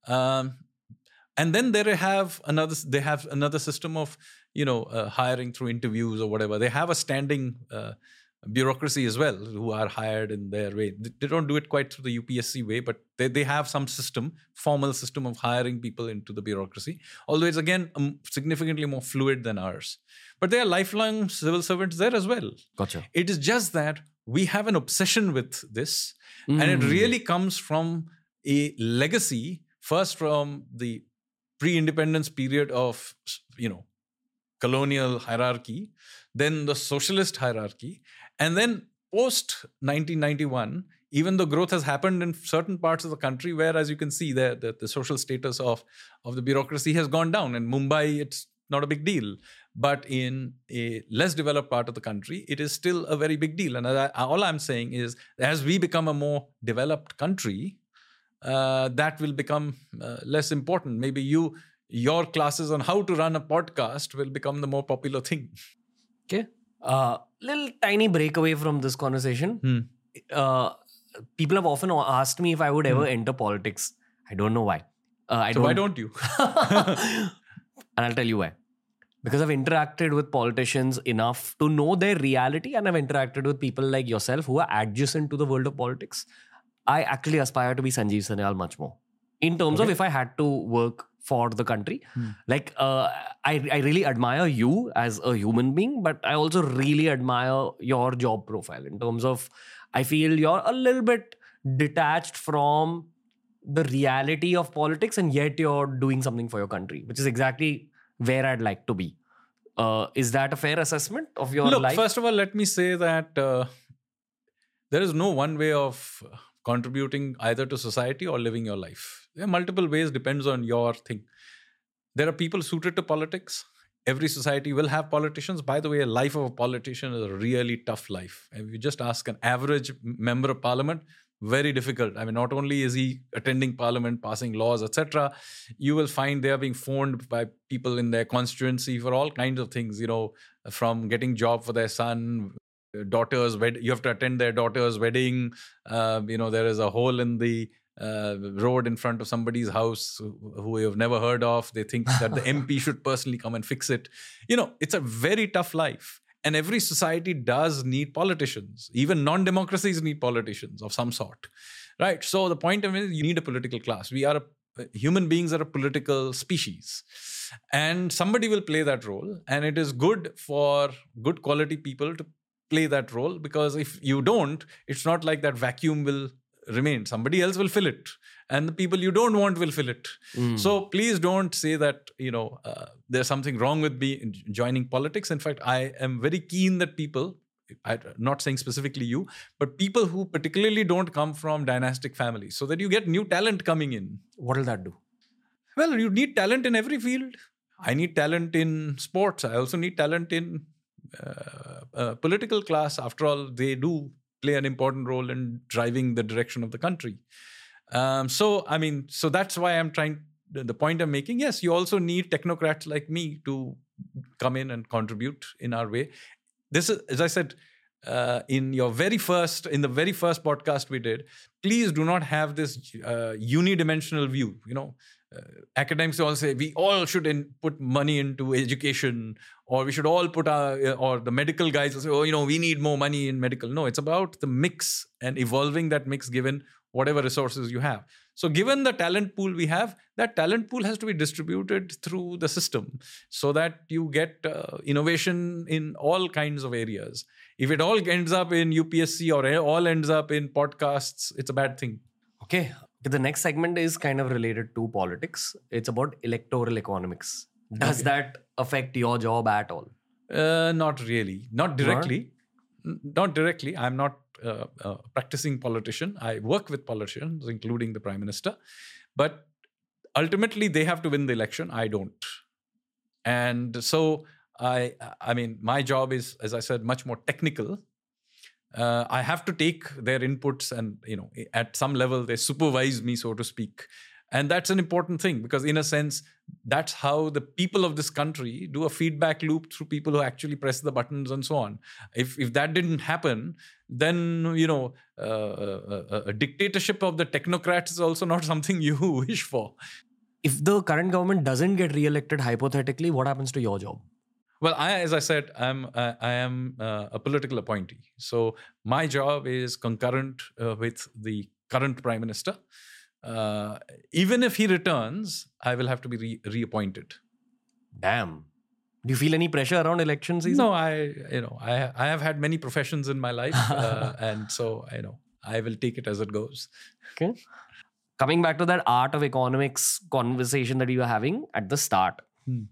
And then they have another system of hiring through interviews or whatever. They have a standing bureaucracy as well, who are hired in their way. They don't do it quite through the UPSC way, but they have some formal system of hiring people into the bureaucracy. Although it's again significantly more fluid than ours. But there are lifelong civil servants there as well. Gotcha. It is just that we have an obsession with this, and it really comes from a legacy, first from the pre-independence period of colonial hierarchy, then the socialist hierarchy, and then post 1991, even though growth has happened in certain parts of the country where, as you can see, the social status of the bureaucracy has gone down. In Mumbai, it's not a big deal. But in a less developed part of the country, it is still a very big deal. And all I'm saying is, as we become a more developed country, that will become less important. Maybe your classes on how to run a podcast will become the more popular thing. Okay. Little tiny breakaway from this conversation. People have often asked me if I would ever enter politics. I don't know why. Why don't you? And I'll tell you why. Because I've interacted with politicians enough to know their reality, and I've interacted with people like yourself who are adjacent to the world of politics. I actually aspire to be Sanjeev Sanyal much more. In terms of if I had to work for the country. I really admire you as a human being, but I also really admire your job profile in terms of, I feel you're a little bit detached from the reality of politics, and yet you're doing something for your country, which is exactly where I'd like to be. Is that a fair assessment of your life? First of all, let me say that there is no one way of contributing either to society or living your life. There are multiple ways, depends on your thing. There are people suited to politics. Every society will have politicians. By the way, a life of a politician is a really tough life. And if you just ask an average member of parliament, very difficult. I mean, not only is he attending parliament, passing laws, etc., you will find they are being phoned by people in their constituency for all kinds of things, from getting job for their son, daughters, you have to attend their daughter's wedding. There is a hole in the road in front of somebody's house who you have never heard of. They think that the MP should personally come and fix it. It's a very tough life. And every society does need politicians. Even non-democracies need politicians of some sort, right? So the point of it is you need a political class. Human beings are a political species. And somebody will play that role. And it is good for good quality people to play that role, because if you don't, it's not like that vacuum will remain. Somebody else will fill it. And the people you don't want will fill it. So please don't say that, there's something wrong with me in joining politics. In fact, I am very keen that people, I'm not saying specifically you, but people who particularly don't come from dynastic families, so that you get new talent coming in. What will that do? Well, you need talent in every field. I need talent in sports. I also need talent in political class. After all, they do play an important role in driving the direction of the country. So that's why I'm trying. The point I'm making, yes, you also need technocrats like me to come in and contribute in our way. This is, as I said, in the very first podcast we did, please do not have this unidimensional view. Academics all say we all should put money into education, or we should all put or the medical guys will say, we need more money in medical. No, it's about the mix and evolving that mix given whatever resources you have. So given the talent pool we have, that talent pool has to be distributed through the system so that you get innovation in all kinds of areas. If it all ends up in UPSC or all ends up in podcasts, it's a bad thing. Okay. The next segment is kind of related to politics. It's about electoral economics. Does that affect your job at all? Not really. Not directly. Not directly. I'm not a practicing politician. I work with politicians, including the Prime Minister. But ultimately, they have to win the election. I don't. And so, I mean, my job is, as I said, much more technical. I have to take their inputs and, at some level, they supervise me, so to speak. And that's an important thing, because in a sense, that's how the people of this country do a feedback loop through people who actually press the buttons and so on. If that didn't happen, then, a dictatorship of the technocrats is also not something you wish for. If the current government doesn't get re-elected, hypothetically, what happens to your job? Well, as I said, I am a political appointee. So my job is concurrent with the current Prime Minister. Even if he returns, I will have to be reappointed. Damn. Do you feel any pressure around election season? No, I have had many professions in my life, and so I will take it as it goes. Okay. Coming back to that art of economics conversation that you were having at the start,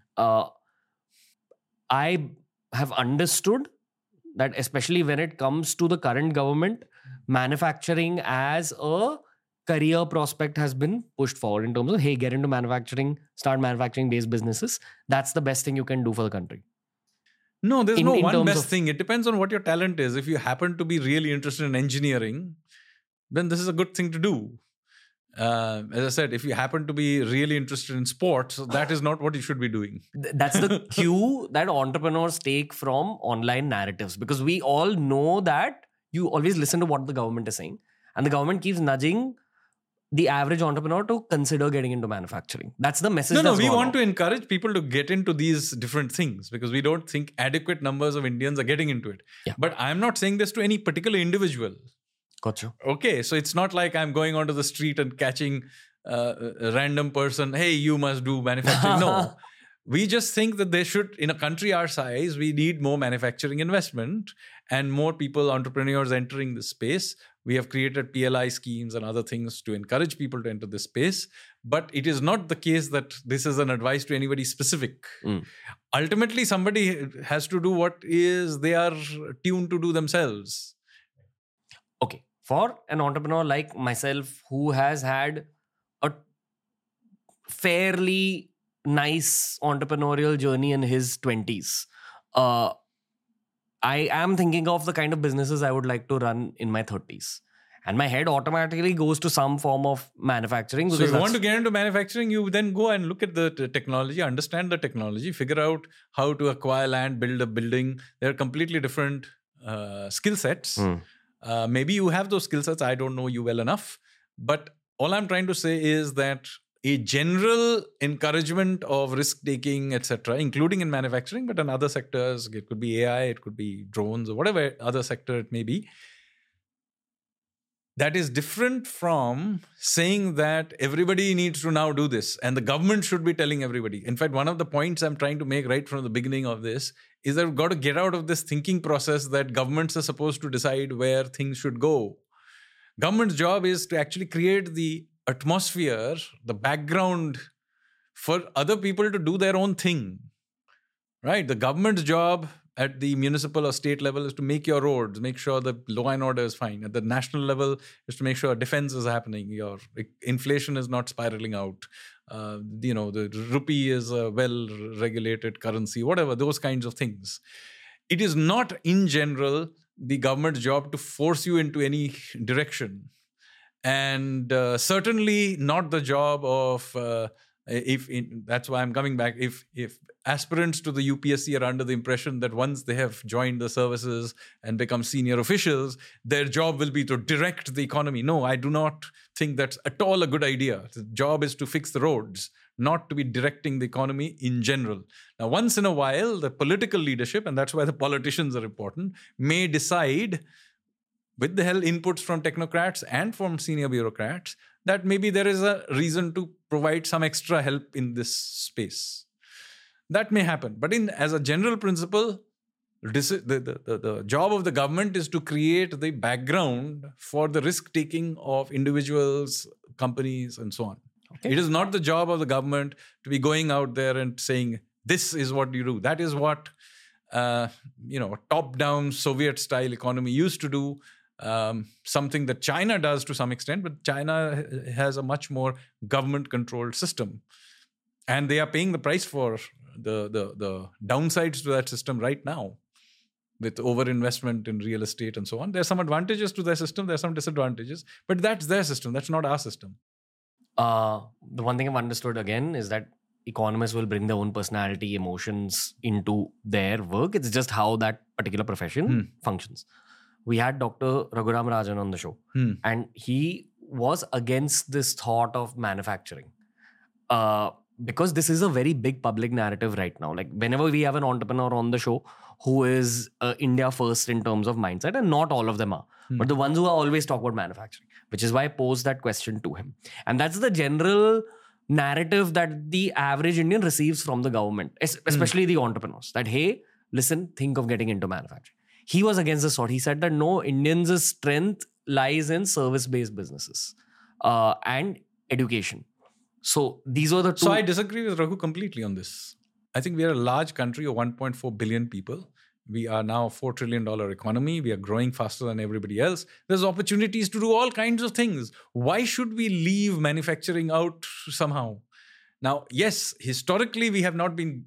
I have understood that especially when it comes to the current government, manufacturing as a career prospect has been pushed forward in terms of, hey, get into manufacturing, start manufacturing-based businesses. That's the best thing you can do for the country. No, there's no one best thing. It depends on what your talent is. If you happen to be really interested in engineering, then this is a good thing to do. As I said, if you happen to be really interested in sports, that is not what you should be doing. That's the cue that entrepreneurs take from online narratives, because we all know that you always listen to what the government is saying, and the government keeps nudging the average entrepreneur to consider getting into manufacturing. That's the message. No, we want to encourage people to get into these different things, because we don't think adequate numbers of Indians are getting into it. Yeah. But I'm not saying this to any particular individual. Gotcha. Okay, so it's not like I'm going onto the street and catching a random person, hey, you must do manufacturing. No, we just think that they should, in a country our size, we need more manufacturing investment and more people, entrepreneurs entering this space. We have created PLI schemes and other things to encourage people to enter this space. But it is not the case that this is an advice to anybody specific. Ultimately, somebody has to do what is they are tuned to do themselves. Okay. For an entrepreneur like myself who has had a fairly nice entrepreneurial journey in his 20s, I am thinking of the kind of businesses I would like to run in my 30s. And my head automatically goes to some form of manufacturing. So because if you want to get into manufacturing, you then go and look at the technology, understand the technology, figure out how to acquire land, build a building. They're completely different skill sets. Maybe you have those skill sets. I don't know you well enough. But all I'm trying to say is that a general encouragement of risk-taking, etc., including in manufacturing, but in other sectors, it could be AI, it could be drones, or whatever other sector it may be, that is different from saying that everybody needs to now do this and the government should be telling everybody. In fact, one of the points I'm trying to make right from the beginning of this is that we've got to get out of this thinking process that governments are supposed to decide where things should go. Government's job is to actually create the atmosphere, the background for other people to do their own thing, right? The government's job at the municipal or state level is to make your roads, make sure the law and order is fine. At the national level is to make sure defense is happening, your inflation is not spiraling out. The rupee is a well-regulated currency, whatever, those kinds of things. It is not, in general, the government's job to force you into any direction. And certainly not the job of, that's why I'm coming back, if aspirants to the UPSC are under the impression that once they have joined the services and become senior officials, their job will be to direct the economy. No, I do not think that's at all a good idea. The job is to fix the roads, not to be directing the economy in general. Now, once in a while, the political leadership, and that's why the politicians are important, may decide, with the help inputs from technocrats and from senior bureaucrats, that maybe there is a reason to provide some extra help in this space. That may happen. But as a general principle, the job of the government is to create the background for the risk-taking of individuals, companies, and so on. Okay. It is not the job of the government to be going out there and saying, this is what you do. That is what top-down Soviet-style economy used to do. Something that China does to some extent, but China has a much more government-controlled system. And they are paying the price for the downsides to that system right now, with overinvestment in real estate and so on. There are some advantages to their system, there are some disadvantages, but that's their system, that's not our system. The one thing I've understood again is that economists will bring their own personality, emotions into their work. It's just how that particular profession functions. We had Dr. Raghuram Rajan on the show, and he was against this thought of manufacturing. Because this is a very big public narrative right now. Like whenever we have an entrepreneur on the show who is India first in terms of mindset, and not all of them are, but the ones who are always talk about manufacturing, which is why I posed that question to him. And that's the general narrative that the average Indian receives from the government, especially the entrepreneurs, that, hey, listen, think of getting into manufacturing. He was against this thought. He said that no, Indians' strength lies in service-based businesses and education. So these are the two. So I disagree with Raghu completely on this. I think we are a large country of 1.4 billion people. We are now a $4 trillion economy. We are growing faster than everybody else. There's opportunities to do all kinds of things. Why should we leave manufacturing out somehow? Now, yes, historically, we have not been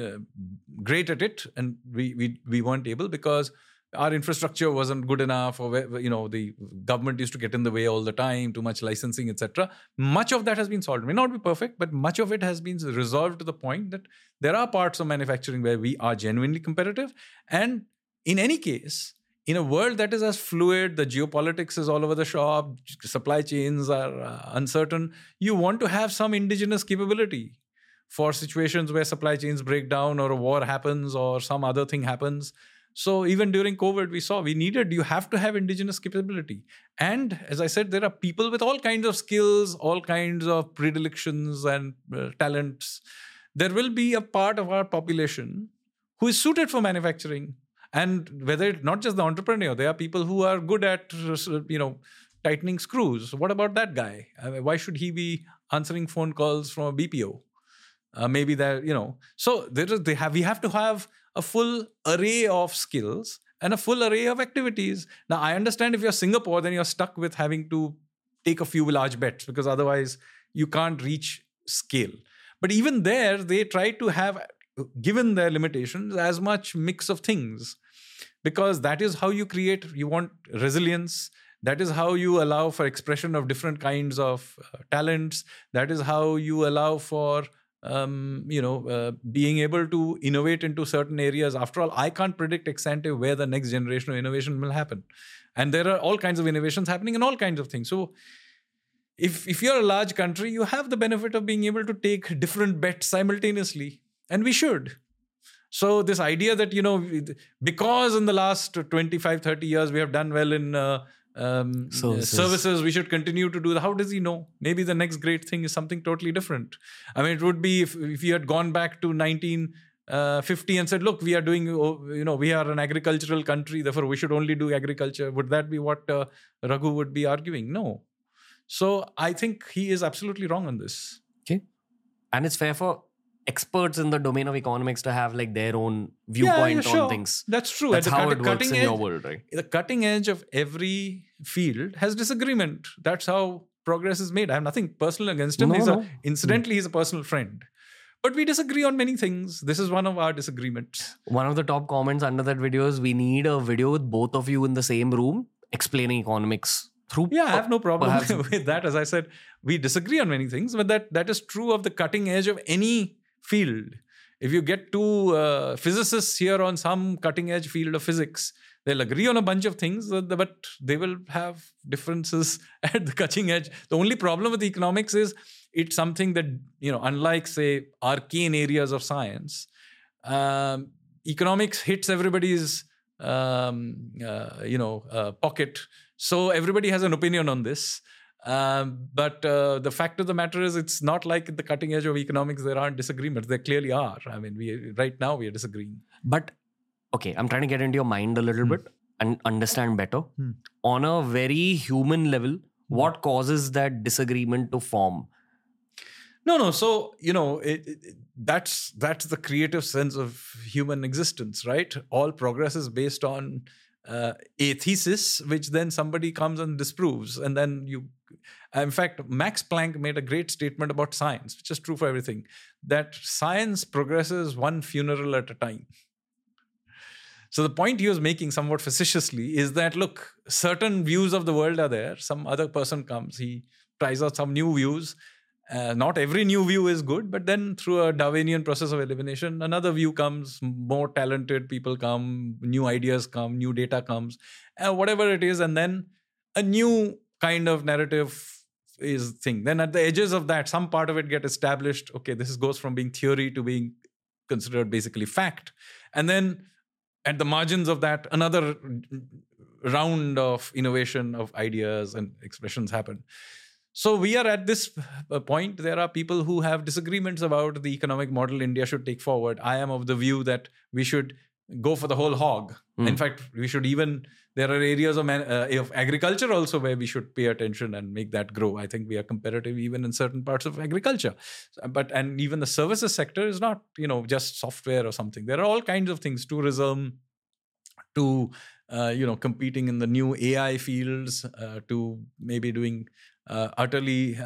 great at it, and we weren't able because our infrastructure wasn't good enough, or the government used to get in the way all the time, too much licensing, etc. Much of that has been solved. It may not be perfect, but much of it has been resolved to the point that there are parts of manufacturing where we are genuinely competitive. And in any case, in a world that is as fluid, the geopolitics is all over the shop, supply chains are uncertain, you want to have some indigenous capability for situations where supply chains break down, or a war happens, or some other thing happens. So even during COVID, we saw you have to have indigenous capability. And as I said, there are people with all kinds of skills, all kinds of predilections and talents. There will be a part of our population who is suited for manufacturing. And whether it's not just the entrepreneur, there are people who are good at, tightening screws. What about that guy? Why should he be answering phone calls from a BPO? Maybe that, So we have to have a full array of skills and a full array of activities. Now, I understand if you're Singapore, then you're stuck with having to take a few large bets, because otherwise you can't reach scale. But even there, they try to have, given their limitations, as much mix of things, because that is how you want resilience. That is how you allow for expression of different kinds of talents. That is how you allow for being able to innovate into certain areas. After all, I can't predict ex ante where the next generation of innovation will happen. And there are all kinds of innovations happening in all kinds of things. So if you're a large country, you have the benefit of being able to take different bets simultaneously. And we should. So this idea that, because in the last 25, 30 years, we have done well in services, we should continue to do that. How does he know? Maybe the next great thing is something totally different. I mean, it would be if you had gone back to 1950 and said, look, we are doing, we are an agricultural country, therefore we should only do agriculture. Would that be what Raghu would be arguing? No. So I think he is absolutely wrong on this. Okay. And it's fair for experts in the domain of economics to have like their own viewpoint on things. That's true. That's how it works in your world, right? The cutting edge of every field has disagreement. That's how progress is made. I have nothing personal against him. Incidentally, he's a personal friend. But we disagree on many things. This is one of our disagreements. One of the top comments under that video is, we need a video with both of you in the same room explaining economics. I have no problem with that. As I said, we disagree on many things, but that is true of the cutting edge of any field. If you get two physicists here on some cutting edge field of physics, they'll agree on a bunch of things, but they will have differences at the cutting edge. The only problem with economics is it's something that, unlike, say, arcane areas of science, economics hits everybody's pocket. So everybody has an opinion on this. But the fact of the matter is, it's not like at the cutting edge of economics there aren't disagreements. There clearly are. I mean, right now we are disagreeing. But, okay, I'm trying to get into your mind a little bit and understand better. On a very human level, what causes that disagreement to form? No. So, that's the creative sense of human existence, right? All progress is based on a thesis, which then somebody comes and disproves. And then in fact, Max Planck made a great statement about science, which is true for everything, that science progresses one funeral at a time. So the point he was making somewhat facetiously is that, look, certain views of the world are there. Some other person comes, he tries out some new views. Not every new view is good, but then through a Darwinian process of elimination, another view comes, more talented people come, new ideas come, new data comes, whatever it is, and then a new kind of narrative is thing. Then at the edges of that, some part of it get established. Okay, this goes from being theory to being considered basically fact. And then at the margins of that, another round of innovation of ideas and expressions happen. So we are at this point. There are people who have disagreements about the economic model India should take forward. I am of the view that we should go for the whole hog. In fact, we should there are areas of agriculture also where we should pay attention and make that grow. I think we are competitive even in certain parts of agriculture. And even the services sector is not, just software or something. There are all kinds of things, tourism, to, competing in the new AI fields, to maybe doing utterly,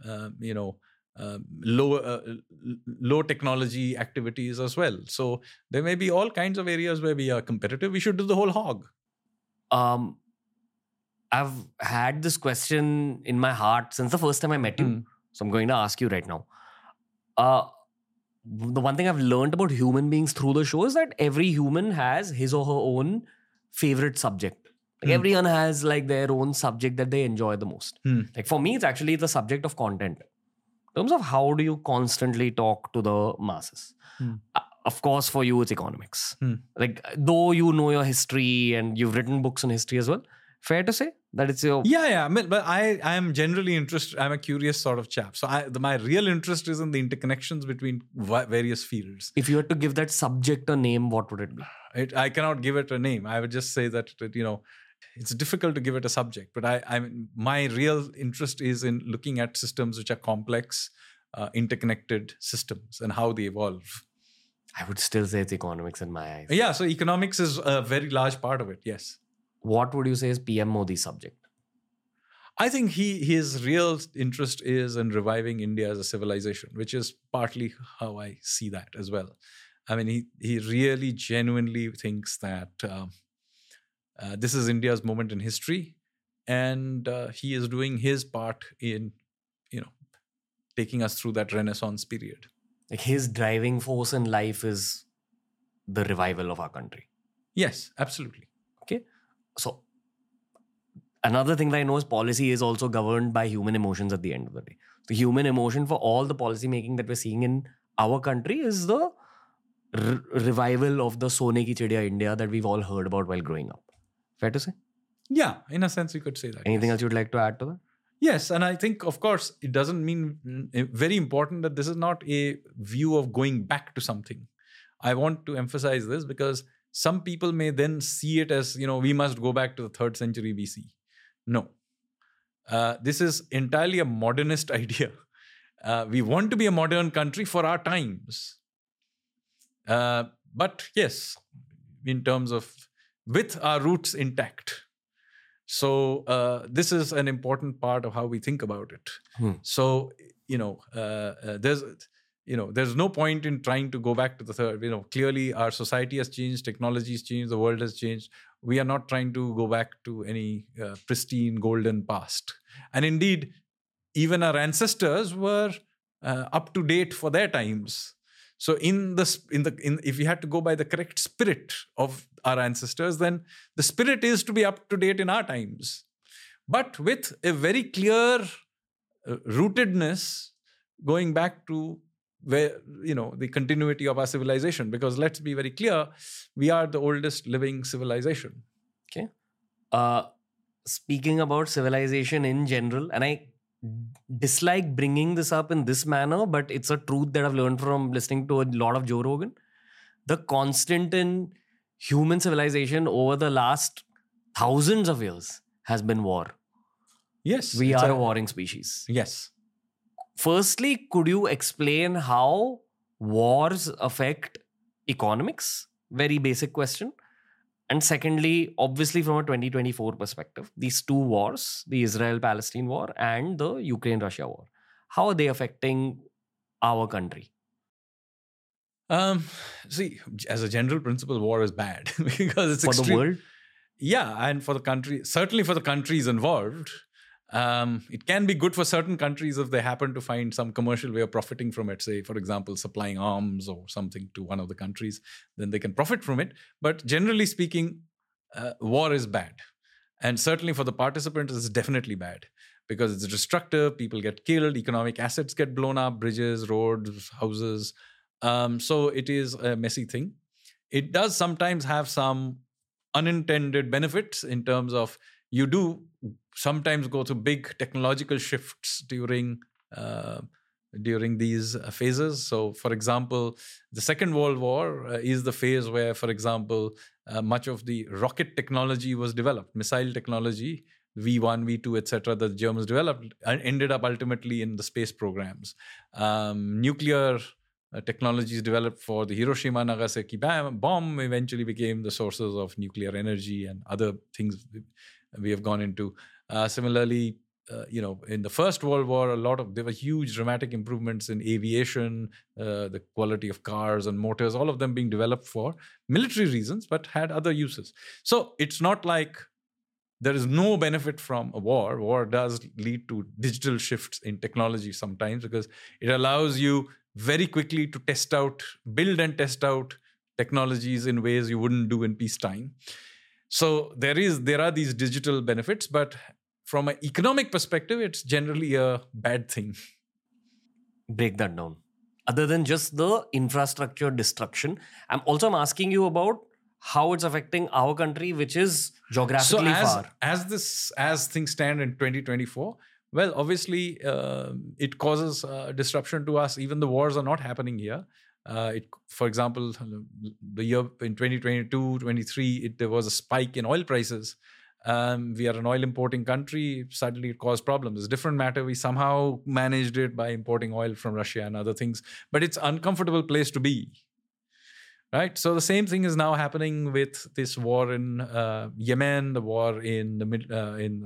low technology activities as well. So there may be all kinds of areas where we are competitive. We should do the whole hog. I've had this question in my heart since the first time I met you. So I'm going to ask you right now. The one thing I've learned about human beings through the show is that every human has his or her own favorite subject. Like everyone has like their own subject that they enjoy the most. Like for me, it's actually the subject of content. In terms of how do you constantly talk to the masses? Of course, for you, it's economics. Like, though you know your history and you've written books on history as well, fair to say that it's your... Yeah. But I am generally interested. I'm a curious sort of chap. So my real interest is in the interconnections between various fields. If you had to give that subject a name, what would it be? I cannot give it a name. I would just say that, it's difficult to give it a subject. But my real interest is in looking at systems which are complex, interconnected systems and how they evolve. I would still say it's economics in my eyes. Yeah, so economics is a very large part of it, yes. What would you say is PM Modi's subject? I think his real interest is in reviving India as a civilization, which is partly how I see that as well. I mean, he really genuinely thinks that this is India's moment in history. and he is doing his part in, taking us through that Renaissance period. Like his driving force in life is the revival of our country. Yes, absolutely. Okay. So another thing that I know is policy is also governed by human emotions at the end of the day. The human emotion for all the policy making that we're seeing in our country is the revival of the Sone Ki Chidiya India that we've all heard about while growing up. Fair to say? Yeah, in a sense, you could say that. Anything yes. else you'd like to add to that? Yes, and I think, of course, it doesn't mean, very important, that this is not a view of going back to something. I want to emphasize this because some people may then see it as, we must go back to the 3rd century BC. No. This is entirely a modernist idea. We want to be a modern country for our times. But yes, in terms of with our roots intact. So this is an important part of how we think about it. So, there's no point in trying to go back to the 3rd. Clearly our society has changed, technology has changed, the world has changed. We are not trying to go back to any pristine golden past. And indeed, even our ancestors were up to date for their times. So if you had to go by the correct spirit of our ancestors, then the spirit is to be up to date in our times, but with a very clear rootedness going back to where, the continuity of our civilization. Because let's be very clear, we are the oldest living civilization. Okay. Speaking about civilization in general, and I dislike bringing this up in this manner, but it's a truth that I've learned from listening to a lot of Joe Rogan. The constant in human civilization over the last thousands of years has been war. Yes. We are a warring species. Yes. Firstly, could you explain how wars affect economics? Very basic question. And secondly, obviously from a 2024 perspective, these two wars, the Israel-Palestine war and the Ukraine-Russia war, how are they affecting our country? See, as a general principle, war is bad because it's for the world? Yeah, and for the country, certainly for the countries involved. It can be good for certain countries if they happen to find some commercial way of profiting from it, say, for example, supplying arms or something to one of the countries, then they can profit from it. But generally speaking, war is bad. And certainly for the participants, it's definitely bad because it's destructive, people get killed, economic assets get blown up, bridges, roads, houses. So it is a messy thing. It does sometimes have some unintended benefits in terms of you do sometimes go through big technological shifts during these phases. So, for example, the Second World War is the phase where, for example, much of the rocket technology was developed, missile technology, V1, V2, etc. The Germans developed and ended up ultimately in the space programs. Nuclear technologies developed for the Hiroshima-Nagasaki bomb eventually became the sources of nuclear energy and other things we have gone into. Similarly, in the First World War, there were huge dramatic improvements in aviation, the quality of cars and motors, all of them being developed for military reasons, but had other uses. So it's not like there is no benefit from a war. War does lead to digital shifts in technology sometimes because it allows you very quickly to build and test out technologies in ways you wouldn't do in peacetime. So there are these digital benefits, but from an economic perspective, it's generally a bad thing. Break that down. Other than just the infrastructure destruction, I'm asking you about how it's affecting our country, which is geographically far. As things stand in 2024, well, obviously, it causes disruption to us. Even the wars are not happening here. For example, the year in 2022, 23, there was a spike in oil prices. We are an oil importing country. Suddenly it caused problems. It's a different matter. We somehow managed it by importing oil from Russia and other things. But it's an uncomfortable place to be. Right? So the same thing is now happening with this war in Yemen, the war in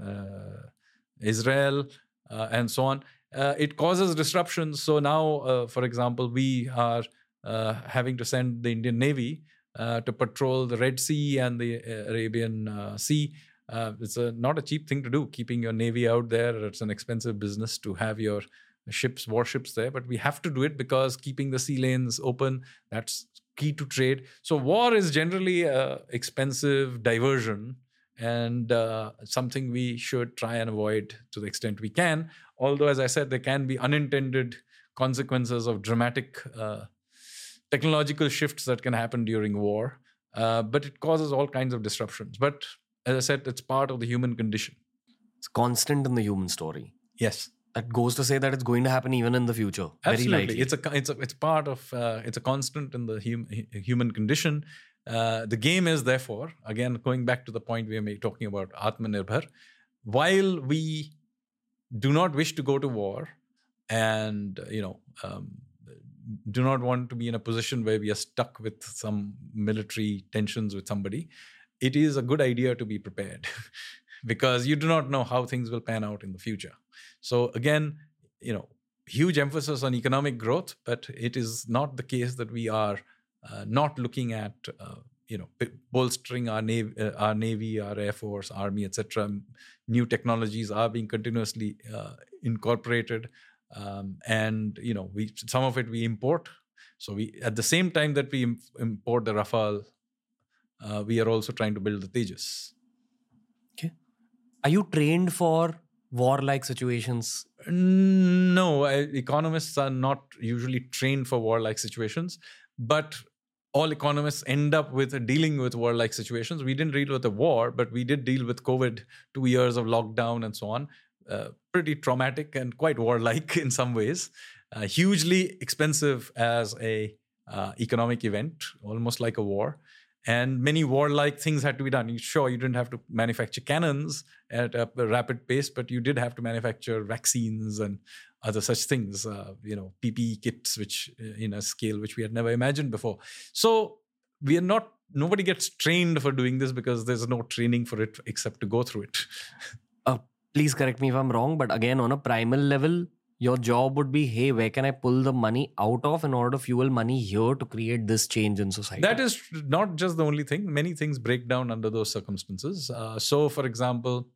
Israel, and so on. It causes disruptions. So now, for example, we are having to send the Indian Navy to patrol the Red Sea and the Arabian Sea It's not a cheap thing to do, keeping your navy out there. It's an expensive business to have your warships there, but we have to do it because keeping the sea lanes open, that's key to trade. So war is generally a expensive diversion, and something we should try and avoid to the extent we can. Although, as I said, there can be unintended consequences of dramatic technological shifts that can happen during war, but it causes all kinds of disruptions. But as I said, it's part of the human condition. It's constant in the human story. Yes. That goes to say that it's going to happen even in the future. Absolutely. Very likely. It's part of, it's a constant in the human condition. The game is therefore, again, going back to the point we are talking about Atmanirbhar, while we do not wish to go to war and, do not want to be in a position where we are stuck with some military tensions with somebody, it is a good idea to be prepared because you do not know how things will pan out in the future. So again, huge emphasis on economic growth, but it is not the case that we are not looking at, bolstering our navy, our air force, army, etc. New technologies are being continuously incorporated, and some of it we import. So we, at the same time that we import the Rafale, we are also trying to build the Tejas. Okay. Are you trained for warlike situations? No, economists are not usually trained for warlike situations, but all economists end up with dealing with warlike situations. We didn't deal with a war, but we did deal with COVID, 2 years of lockdown and so on. Pretty traumatic and quite warlike in some ways. Hugely expensive as a economic event, almost like a war. And many warlike things had to be done. Sure, you didn't have to manufacture cannons at a rapid pace, but you did have to manufacture vaccines and other such things, PPE kits, which in a scale which we had never imagined before. So nobody gets trained for doing this because there's no training for it except to go through it. Please correct me if I'm wrong, but again, on a primal level, your job would be, hey, where can I pull the money out of in order to fuel money here to create this change in society? That is not just the only thing. Many things break down under those circumstances. So, for example,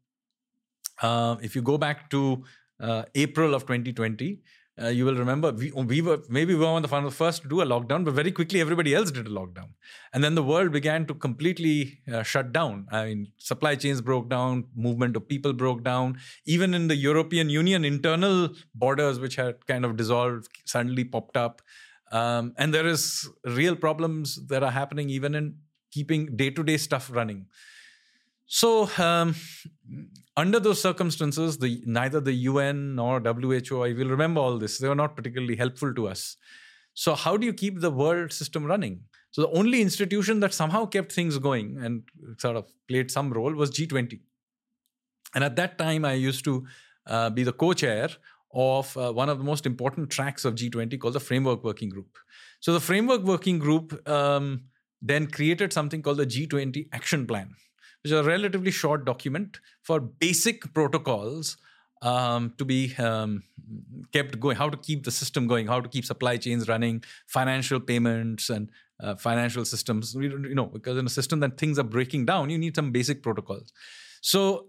if you go back to April of 2020, you will remember we were one of the first to do a lockdown, but very quickly everybody else did a lockdown. And then the world began to completely shut down. I mean, supply chains broke down, movement of people broke down. Even in the European Union, internal borders, which had kind of dissolved, suddenly popped up. And there is real problems that are happening even in keeping day-to-day stuff running. So, under those circumstances, neither the UN nor WHO, I will remember all this, they were not particularly helpful to us. So how do you keep the world system running? So the only institution that somehow kept things going and sort of played some role was G20. And at that time, I used to be the co-chair of one of the most important tracks of G20 called the Framework Working Group. So the Framework Working Group then created something called the G20 Action Plan, which is a relatively short document for basic protocols to be kept going, how to keep the system going, how to keep supply chains running, financial payments and financial systems. Because in a system that things are breaking down, you need some basic protocols. So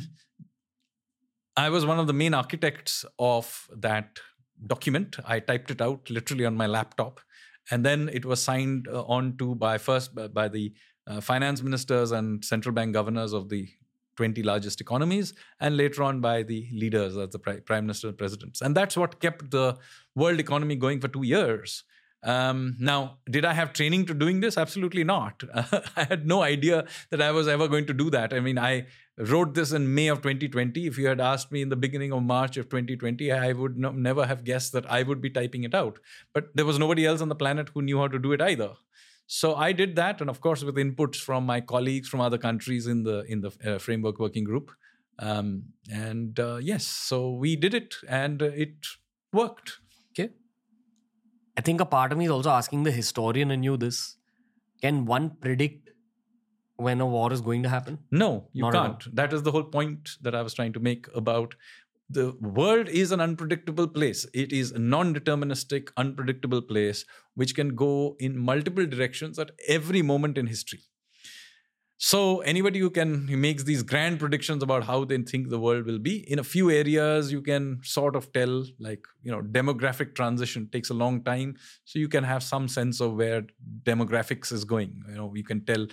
I was one of the main architects of that document. I typed it out literally on my laptop. And then it was signed on to by the finance ministers and central bank governors of the 20 largest economies, and later on by the leaders, as the prime minister and presidents. And that's what kept the world economy going for 2 years. Now, did I have training to doing this? Absolutely not. I had no idea that I was ever going to do that. I mean, I wrote this in May of 2020. If you had asked me in the beginning of March of 2020, I would never have guessed that I would be typing it out. But there was nobody else on the planet who knew how to do it either. So I did that, and of course with inputs from my colleagues from other countries in the Framework Working Group. Yes, so we did it, and it worked. Okay. I think a part of me is also asking the historian in you this. Can one predict when a war is going to happen? No, you can't. That is the whole point that I was trying to make about the world is an unpredictable place. It is a non-deterministic, unpredictable place which can go in multiple directions at every moment in history. So anybody who makes these grand predictions about how they think the world will be, in a few areas you can sort of tell, like, demographic transition takes a long time. So you can have some sense of where demographics is going. You can tell,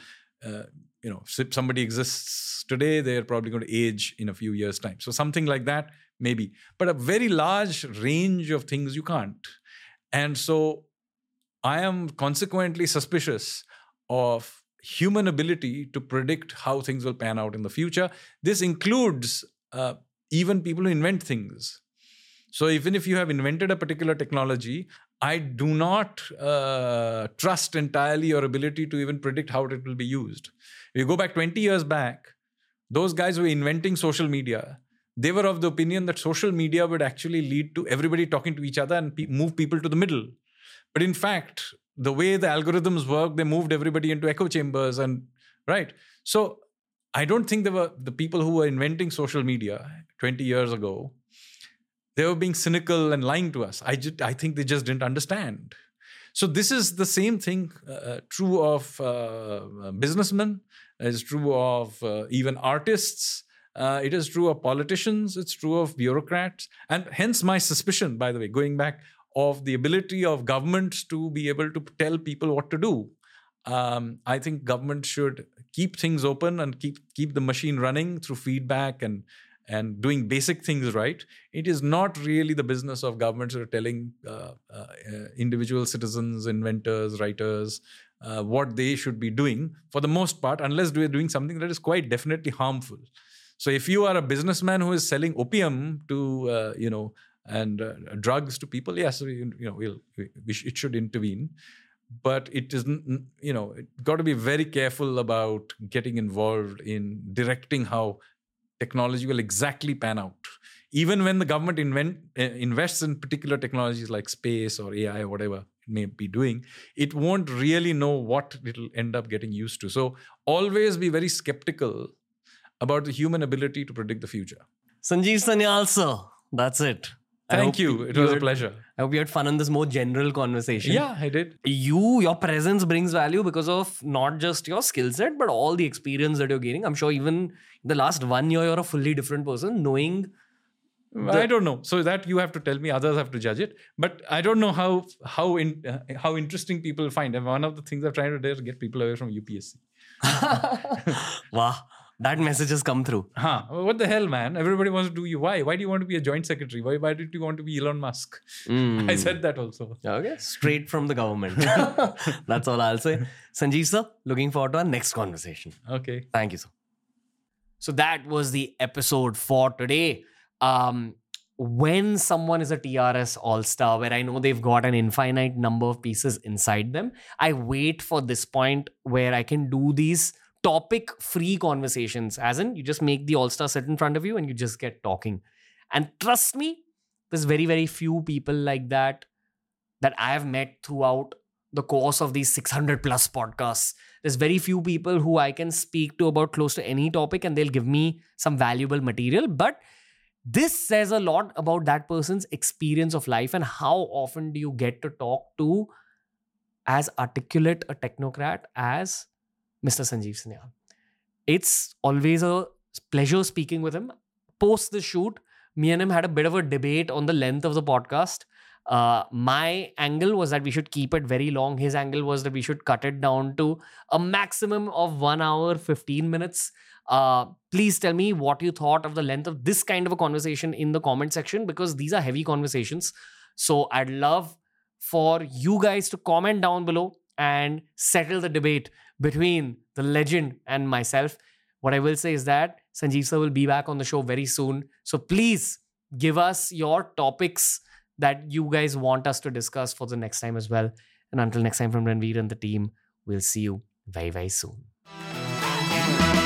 if somebody exists today, they're probably going to age in a few years' time. So something like that, maybe. But a very large range of things you can't. And so I am consequently suspicious of human ability to predict how things will pan out in the future. This includes even people who invent things. So even if you have invented a particular technology, I do not trust entirely your ability to even predict how it will be used. If you go back 20 years back, those guys who were inventing social media, they were of the opinion that social media would actually lead to everybody talking to each other and move people to the middle. But in fact, the way the algorithms work, they moved everybody into echo chambers, and right. So I don't think the people who were inventing social media 20 years ago, they were being cynical and lying to us. I think they just didn't understand. So this is the same thing true of businessmen. It's true of even artists. It is true of politicians. It's true of bureaucrats. And hence my suspicion, by the way, going back, of the ability of governments to be able to tell people what to do. I think government should keep things open and keep the machine running through feedback and doing basic things right. It is not really the business of governments that are telling individual citizens, inventors, writers, what they should be doing for the most part, unless they're doing something that is quite definitely harmful. So if you are a businessman who is selling opium to, and drugs to people, yes, it should intervene. But it isn't, got to be very careful about getting involved in directing how technology will exactly pan out. Even when the government invests in particular technologies like space or AI or whatever it may be doing, it won't really know what it'll end up getting used to. So always be very skeptical about the human ability to predict the future. Sanjeev Sanyal, sir, that's it. Thank you. It was a pleasure. I hope you had fun in this more general conversation. Yeah, I did. Your presence brings value because of not just your skill set, but all the experience that you're gaining. I'm sure even in the last 1 year, you're a fully different person, knowing... I don't know. So that you have to tell me, others have to judge it. But I don't know how interesting people find. And one of the things I'm trying to do is get people away from UPSC. Wow. That message has come through. What the hell, man? Everybody wants to do you. Why? Why do you want to be a joint secretary? Why did you want to be Elon Musk? I said that also. Okay. Straight from the government. That's all I'll say. Sanjeev sir, looking forward to our next conversation. Okay. Thank you, sir. So that was the episode for today. When someone is a TRS All-Star, where I know they've got an infinite number of pieces inside them, I wait for this point where I can do these topic-free conversations, as in you just make the all-star sit in front of you and you just get talking. And trust me, there's very, very few people like that I have met throughout the course of these 600 plus podcasts. There's very few people who I can speak to about close to any topic and they'll give me some valuable material. But this says a lot about that person's experience of life and how often do you get to talk to as articulate a technocrat as Mr. Sanjeev Sanyal. It's always a pleasure speaking with him. Post the shoot, me and him had a bit of a debate on the length of the podcast. My angle was that we should keep it very long. His angle was that we should cut it down to a maximum of 1 hour, 15 minutes. Please tell me what you thought of the length of this kind of a conversation in the comment section, because these are heavy conversations. So I'd love for you guys to comment down below and settle the debate between the legend and myself. What I will say is that Sanjeev sir will be back on the show very soon. So please give us your topics that you guys want us to discuss for the next time as well. And until next time, from Ranveer and the team, we'll see you very, very soon.